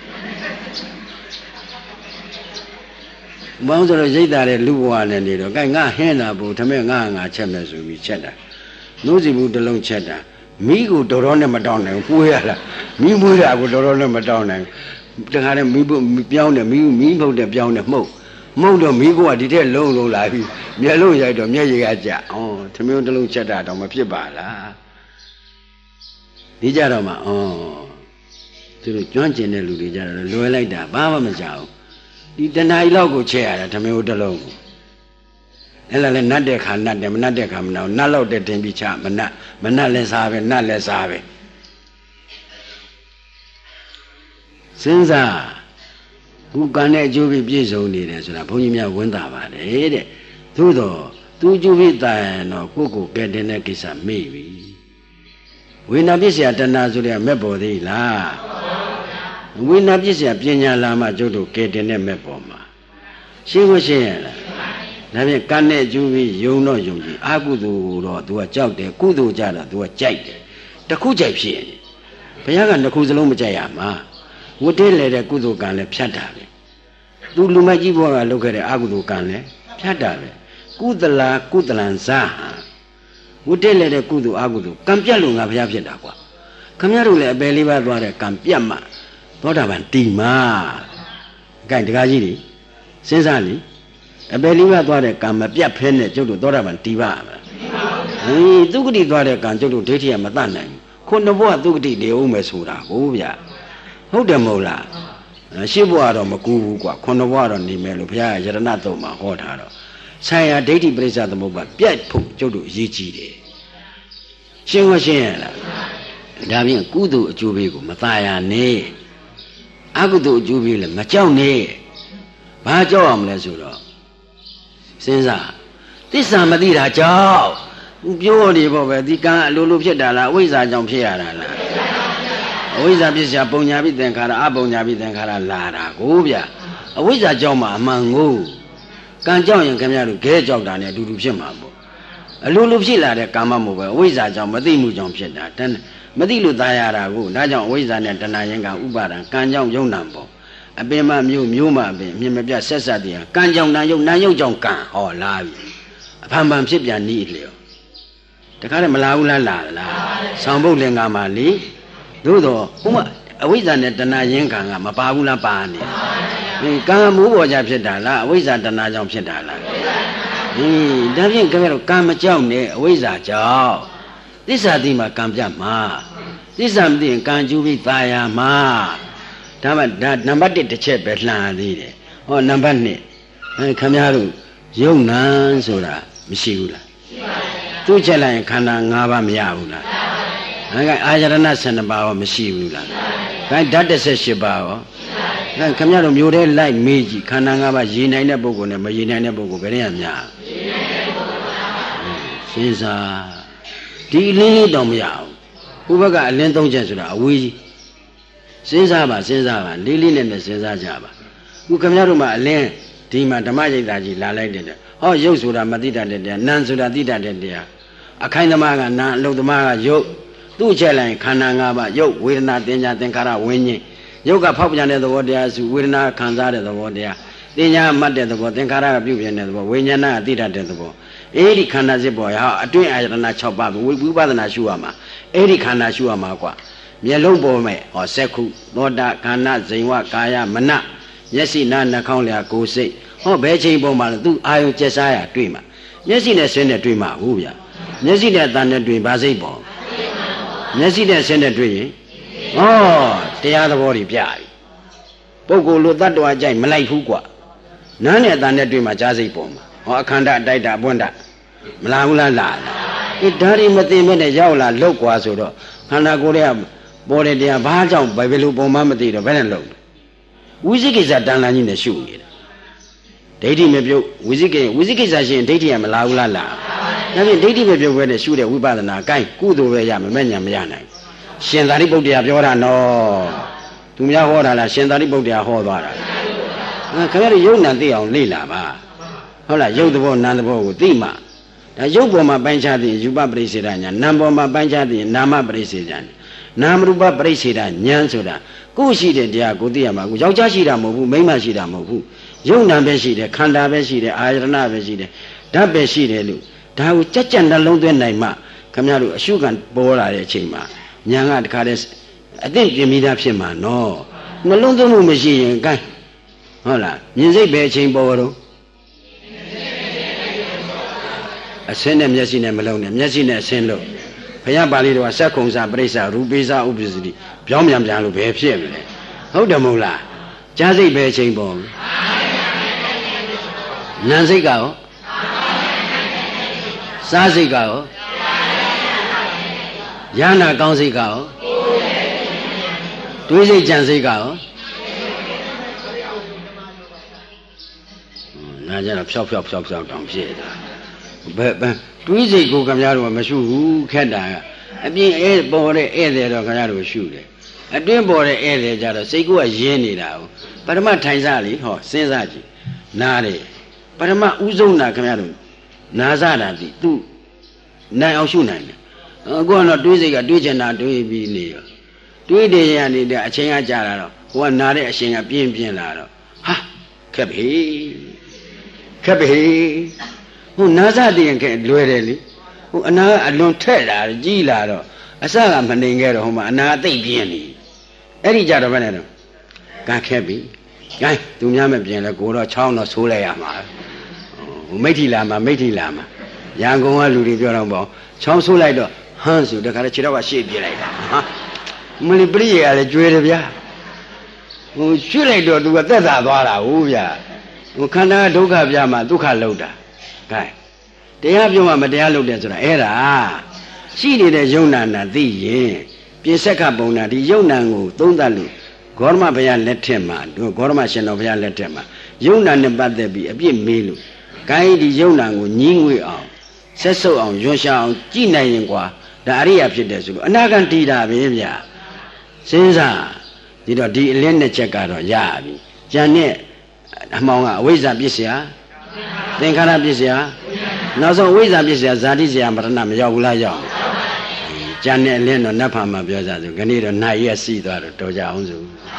ဘောင်းဆိုတော့ရိတ်တာတဲ့လူဘဝနဲ့နေတော့ကဲငါဟင်းတာဘူးထမင်းငါချက်မယ်ဆိုပြီးချက်တာနှိုးစီဘူးတစ်လုံးချက်တာမိကိုတော်တော်နဲ့မတောင်းနိုင်ဘူးပွေးရလားမိမွေးတာကိုတော်တော်နဲ့မတောင်းနိုင်ဘူးတခါတည်းမိပြောင်းတယ်မိဖုတ်တယ်ပြောင်းတယ်မှုတ်တော့မိကိုကဒီထက်လုံးလာပြီမျက်လုံးရိုက်တော့မျက်ရည်ကကျထမင်းတစ်လုံးချက်တာတော့မဖြစ်ပါလားဒီကြတော့မှသူတို့ကျွမ်းကျင်တဲ့လူတွေကြတော့လွယ်လိုက်တာဘာမှမကြောက်ဒီတဏှာကြီးလောက်ကိုချက်ရတာထမင်းတစ်လုံးကိုအဲ့ဒါလည်းနတ်တဲ့ခါနတ်တယ်မနတ်တဲ့ခါမနာနတ်လောက်တဲ့တင်ပြီးချမနတ်လည်းစားပဲနတ်လည်းစားပဲစဉ်းစားခုကံနဲ့အကျိုးပြည့်စုံနေတယ်ဆိုတာဘုန်းကြီးများဝန်တာပါတယ်တဲ့သို့တော့သူကျိုးပြည့်တိုင်တော့ကိုကဲတဲ့ကိစ္စမေ့ပြီဝိညာဉ်ပစ္စယတဏှာဆိုတဲ့မဲ့ပေါ်သေးလားဝိညာဉ်ပစ္စယပညာလာမှကျုပ်တို့ကဲတဲ့မဲ့ပေါ်မှာရှင်းလို့ရှင်းရလားဒါဖြင့်ကံနဲ့အကျိုးပြီးယုံတော့ယုံကြည်အကုသိုလ်တော့ तू ကကြောက်တယ်ကုသိုလ်ကြတော့ तू ကကြိုက်တယ်တစ်ခုကြိုက်ဖြစ်ရင်ဘုရားကနှစ်ခုစလုံးမကြိုက်ရမှာဝတ်တဲလေတဲ့ကုသိုလ်ကံလည်းဖြတ်တာပဲသူလူမကြီးဘဝကလုပ်ခဲ့တဲ့အကုသိုလ်ကံလည်းဖြတ်တာပဲကုသလံဇာဝတ်တဲလေတဲ့ကုသိုလ်အကုသိုလ်ကံပြတ်လို့ငါဘုရားဖြစ်တာကွာခမရတို့လည်းအပယ်လေးပါးသွားတဲ့ကံပြတ်မှသောတာပန်တည်မှာအကြိုက်တကားကြီးတွေစဉ်းစားလေအပယ်လေးပါးသွားတဲ့ကံမပြတ်ဖဲနဲ့ကျုပ်တို့သောတာပန်တည်ပါမလားသူဂတိသွားတဲ့ကံကျုပ်တို့ဒိဋ္ဌိကမတတ်နိုင်ဘူးခုနှစ်ဘဝသူဂတိနေအောင်မယ်ဆိုတာကိုဗျာဟုတ်တယ်မဟုတ်လားရှင်းဘဝတော့မကူဘူးကွာခုနှစ်ဘဝတော့နေမယ်လို့ဘုရားကယရဏတုံမှာဟောထားတော့ဆံရဒိဋ္ဌိပရိစ္ဆသမုပ္ပါပြတ်ဖို့ကျုပ်တို့အရေးကြီးတယ်ရှင်းရှင်းရလားဒါဖြင့်ကုသိုလ်အကျိုးပေးကိုမตายရနဲ့အကုသိုလ်အကျိုးပေးလည်းမကြောက်နဲ့ဘာကြောက်အောင်လဲဆိုတော့စဉ်းစားသစ္စာမသိတာကြောင့်ပြောနေပေါ့ပဲဒီကံအလိုလိုဖြစ်တာလားအဝိဇ္ဇာကြောင့်ဖြစ်ရတာလားအဝိဇ္ဇာဖြစ်เสียပုံညာပိသင်္ခါရအပုံညာပိသင်္ခါရလာတာကိုဗျအဝိဇ္ဇာကြောင့်မှအမှန်ကိုကံကြောင့်ရင်ခင်ဗျားတို့ခဲကြောက်တာနဲ့အတူတူဖြစ်မှာပေါ့အလိုလိုဖြစ်လာတဲ့ကာမမို့ပဲအဝိဇ္ဇာကြောင့်မသိမှုကြောင့်ဖြစ်တာမသိလို့ตายရတာကိုဒါကြောင့်အဝိဇ္ဇာနဲ့တဏှာရင်ကဥပါဒံကံကြောင့်ယုံနာပေါ့အပင်မမျိုးမအပင်မြင်မပြဆက်ဆက်တည်းကံကြောင့်နာယုတ်နာယုတ်ကြောင့်ကံဟောလာပြီအဖန်ဖန်ဖြစ်ပြန်ဤလျော်တခါတည်းမလာဘူးလားလာလားဆောင်းပုတ်လင်္ကာမှာလေသို့တော့ဥမအဝိဇ္ဇာနဲ့တဏှာရင်ကံကမပါဘူးလားပါနေကံမိုးပေါ်ကြဖြစ်တာလားအဝိဇ္ဇာတဏှာကြောင့်ဖြစ်တာလားဒါဖြင့်ခင်ဗျားတို့ကံမကြောက်နဲ့အဝိဇ္ဇာကြောင့်သစ္စာသိမှကံပြမှာသစ္စာမသိရင်ကံကျူးပြီးตายရမှာဒါမှဒါနံပါတ်1တစ်ချက်ပဲလှန်သေးတယ်ဟောနံပါတ်2ခင်ဗျားတို့ယုံနံဆိုတာမရှိဘူးလားရှိပါဘူးသူ့ချက်လိုက်ရင်ခန္ဓာ5ပါးမရဘူးလားမှန်ပါဘူးအာယရဏ12ပါးရောမရှိဘူးလားမှန်ပါဘူးဓာတ်18ပါးရောခင်ဗျားတို့မျိုးတဲ့လိုက်မေးကြည့်ခန္ဓာ5ပါးရည်နိုင်တဲ့ပုဂ္ဂိုလ်နဲ့မရည်နိုင်တဲ့ပုဂ္ဂိုလ်ဘယ်နဲ့များရည်နိုင်တဲ့ပုဂ္ဂိုလ်ပါစဉ်းစားဒီအလင်းလေးတော့မရဘူးဥပကအလင်း3ချက်ဆိုတာအဝေးကြီးစဉ်းစားပါလေးလေးနဲ့စဉ်းစားကြပါခုခင်ဗျားတို့မှအလင်းဒီမှာဓမ္မရိပ်သာကြီးလာလိုက်တယ်ဟောရုပ်ဆိုတာမသိတတ်တဲ့တရားနာမ်ဆိုတာသိတတ်တဲ့တရားအခိုင်သမားကနာမ်အလုံးသမားကရုပ်သူ့ချက်လိုက်ခန္ဓာ5ပါးရုပ်ဝေဒနာတင်ညာသင်္ခါရဝိညာဉ်ရုပ်ကဖောက်ပြန်တဲ့သဘောတရားစုဝေဒနာခံစားတဲ့သဘောတရားတင်ညာမှတ်တဲ့သဘောသင်္ခါရကပြုပြင်တဲ့သဘောဝိညာဏကသိတတ်တဲ့သဘောအဲ့ဒီခန္ဓာစစ်ပေါ်ဟာအတွင်းအာယတနာ6ပါးကိုဝိပဿနာရှုရမှာအဲ့ဒီခန္ဓာရှုရမှာကွာမျက်လုံးပေါ်မဲ့ဟောစက္ခုသောတာခန္ဓာဇိဝကာယမနမျက်စိနာနှာခေါင်းလျာကိုယ်စိတ်ဟောဘယ်ချိန်ပေါ်မှာလဲသူအာယုံကျက်စားရတွေ့မှာမျက်စိနဲ့ဆင်းနဲ့တွေ့မှာဟုတ်ဗျာမျက်စိနဲ့တန်နဲ့တွေ့ဘာစိတ်ပေါ်မျက်စိနဲ့ဆင်းနဲ့တွေ့ရင်ဟောတရားသဘောတွေပြပြီပုဂ္ဂိုလ်လိုတ attva ကြိုက်မလိုက်ဘူးကွာနားနဲ့တန်နဲ့တွေ့မှာကြားစိတ်ပေါ်မှာဟောအခန္ဓာအတိုက်တာအပွင့်တာမလာဘူးလားလာဒီဓာရီမသိမဲ့နဲ့ရောက်လာလောက်ကွာဆိုတော့ခန္ဓာကိုယ်ရဲ့ပေါ်တဲ့တရားဘာကြောင့်ဘယ်လိုပုံမှန်မသိတော့ဘယ်နဲ့လောက်ဝိသိကိစ္စတန်လန်းကြီးနဲ့ရှုနေတာဒိဋ္ဌိမပြုတ်ဝိသိကိစ္စရှိရင်ဒိဋ္ဌိကမလာဘူးလားလာဒါဖြင့်ဒိဋ္ဌိမပြုတ်ပဲနဲ့ရှုတဲ့ဝိပဿနာကိုင်းကုသိုလ်ပဲရမယ်မဲ့ညာမရနိုင်ရှင်သာရိပုတ္တရာပြောတာနော်သူများဟောတာလားရှင်သာရိပုတ္တရာဟောသွားတာခင်ဗျားတို့ယုံနာသိအောင်လေ့လာပါဟုတ်လားယုတ်သဘောနာမ်သဘောကိုသိမှဒါယုတ်ပေါ်မှာပိုင်းခြားသိရင်ယူပပရိစ္ဆေဒညာနာမ်ပေါ်မှာပိုင်းခြားသိရင်နာမပရိစ္ဆေဒညာနာမရူပပရိစ္ဆေဒညာဆိုတာကိုယ်ရှိတဲ့တရားကိုသိရမှာကိုယောက်ျားရှိတာမဟုတ်ဘူးမိန်းမရှိတာမဟုတ်ဘူးယုံနာပဲရှိတယ်ခန္ဓာပဲရှိတယ်အာယတနာပဲရှိတယ်ဓာတ်ပဲရှိတယ်လို့ဒါကိုကြက်ကြက်နှလုံးသွင်းနိုင်မှခင်ဗျားတို့အရှုခံပေါ်လာတဲ့အချိန်မှာညာကတခါတည်းအသိပြင်းမိသားဖြစ်မှာနော်နှလုံးသွင်းမှုမရှိရင်ကဲဟုတ်လားမြင်စိတ်ပဲအချိန်ပေါ်တော့အစင်းနဲ့မျက်စိနဲ့မလုံးနဲ့မျက်စိနဲ့အစင်းလို့ဘုရားပါဠိတော်ကစက္ခုံစာပရိစ္ဆာရူပိစာဥပ္ပစ္စတိပြောင်းပြန်လို့ဘယ်ဖြစ်မလဲဟုတ်တယ်မဟုတ်လားကြားစိတ်ပဲအချိန်ပေါ်နာမ်စိတ်ကရောစားစိတ်ကရောရဟနာကောင်းစိတ်ကရောတွေးစိတ်ကြံစိတ်ကရောနာကြတော့ဖြောက်တောင်ဖြစ်တာဘယ်တွေးစိတ်ကိုခင်ဗျားတို့ကမရှုဘူးခက်တာကအပြင်ပေါ်တဲ့ဧည့်သည်တော့ခင်ဗျားတို့ရှုတယ်အတွင်းပေါ်တဲ့ဧည့်သည်ကြတော့စိတ်ကိုကရင်းနေတာကိုပထမထိုင်စားလေဟောစဉ်းစားကြည့်နားတယ်ပထမဥဆုံးနာခင်ဗျားတို့နားစားတာဒီသူနိုင်အောင်ရှုနိုင်တယ်အခုကတော့တွေးစိတ်ကတွေးချင်တာတွေးပြီးနေရောတွေးတယ်ရနေတဲ့အချိန်ကကြာလာတော့ဟိုကနားတဲ့အချိန်ကပြင်းလာတော့ဟာခက်ပြီဟိုနားစားတဲ့ရင်ကလွယ်တယ်လေဟိုအနာအလွန်ထက်လာကြီးလာတော့အစကမနေခဲ့တော့ဟိုမှာအနာသိပ်ပြင်းနေအဲ့ဒီကြတော့ဘယ်နဲ့တော့ကခက်ပြီဂိုင်းသူများမပြင်းလဲကိုတော့ချောင်းတော့ဆိုးလိုက်ရမှာဟိုမိဋ္ဌိလာမှာရန်ကုန်ကလူတွေပြောတော့ပေါ့ချောင်းဆိုးလိုက်တော့ဟန်းဆိုတခါတည်းခြေတော့ကရှေ့ပြေးလိုက်တာဟာမလီပရိယေကလည်းကျွေးတယ်ဗျာဟိုရွှေ့လိုက်တော့သူကသက်သာသွားတာဟုတ်ဗျာဟိုခန္ဓာဒုက္ခပြမှာဒုက္ခလောက်တာဂိုင်းတရားပြောမှမတရားလုပ်တယ်ဆိုတာအဲ့ဒါရှိနေတဲ့ယုံနာနာသိရင်ပြင်ဆက်ကပုံနာဒီယုံနာကိုသုံးသပ်လို့ဂေါရမဘုရားလက်ထက်မှာတို့ဂေါရမရှင်တော်ဘုရားလက်ထက်မှာယုံနာနဲ့ပတ်သက်ပြီးအပြစ်မေးလို့ကိုင်းဒီယုံနာကိုညှင်းငွေအောင်ဆက်ဆုပ်အောင်ရွှန်ရှာအောင်ကြည်နိုင်ရင်ကွာဒါအရိယာဖြစ်တယ်ဆိုလို့အနာဂတ်တည်တာပဲဗျာစဉ်းစားဒီတော့ဒီအလင်းနဲ့ချက်ကတော့ရပြီကျန်တဲ့အမှောင်ကအဝိဇ္ဇာပြစ်เสียသင်္ခါရပြစ်เสียနောက်ဆုံးအဝိဇ္ဇာပြစ်เสียဇာတိเสียမရဏမရောက်ဘူးလားရောက်ကျန်တဲ့အလင်းတော့နတ်ဖာမှာပြောကြဆိုခဏတော့နိုင်ရက်စီးသွားတော့တော်ကြအောင်စို့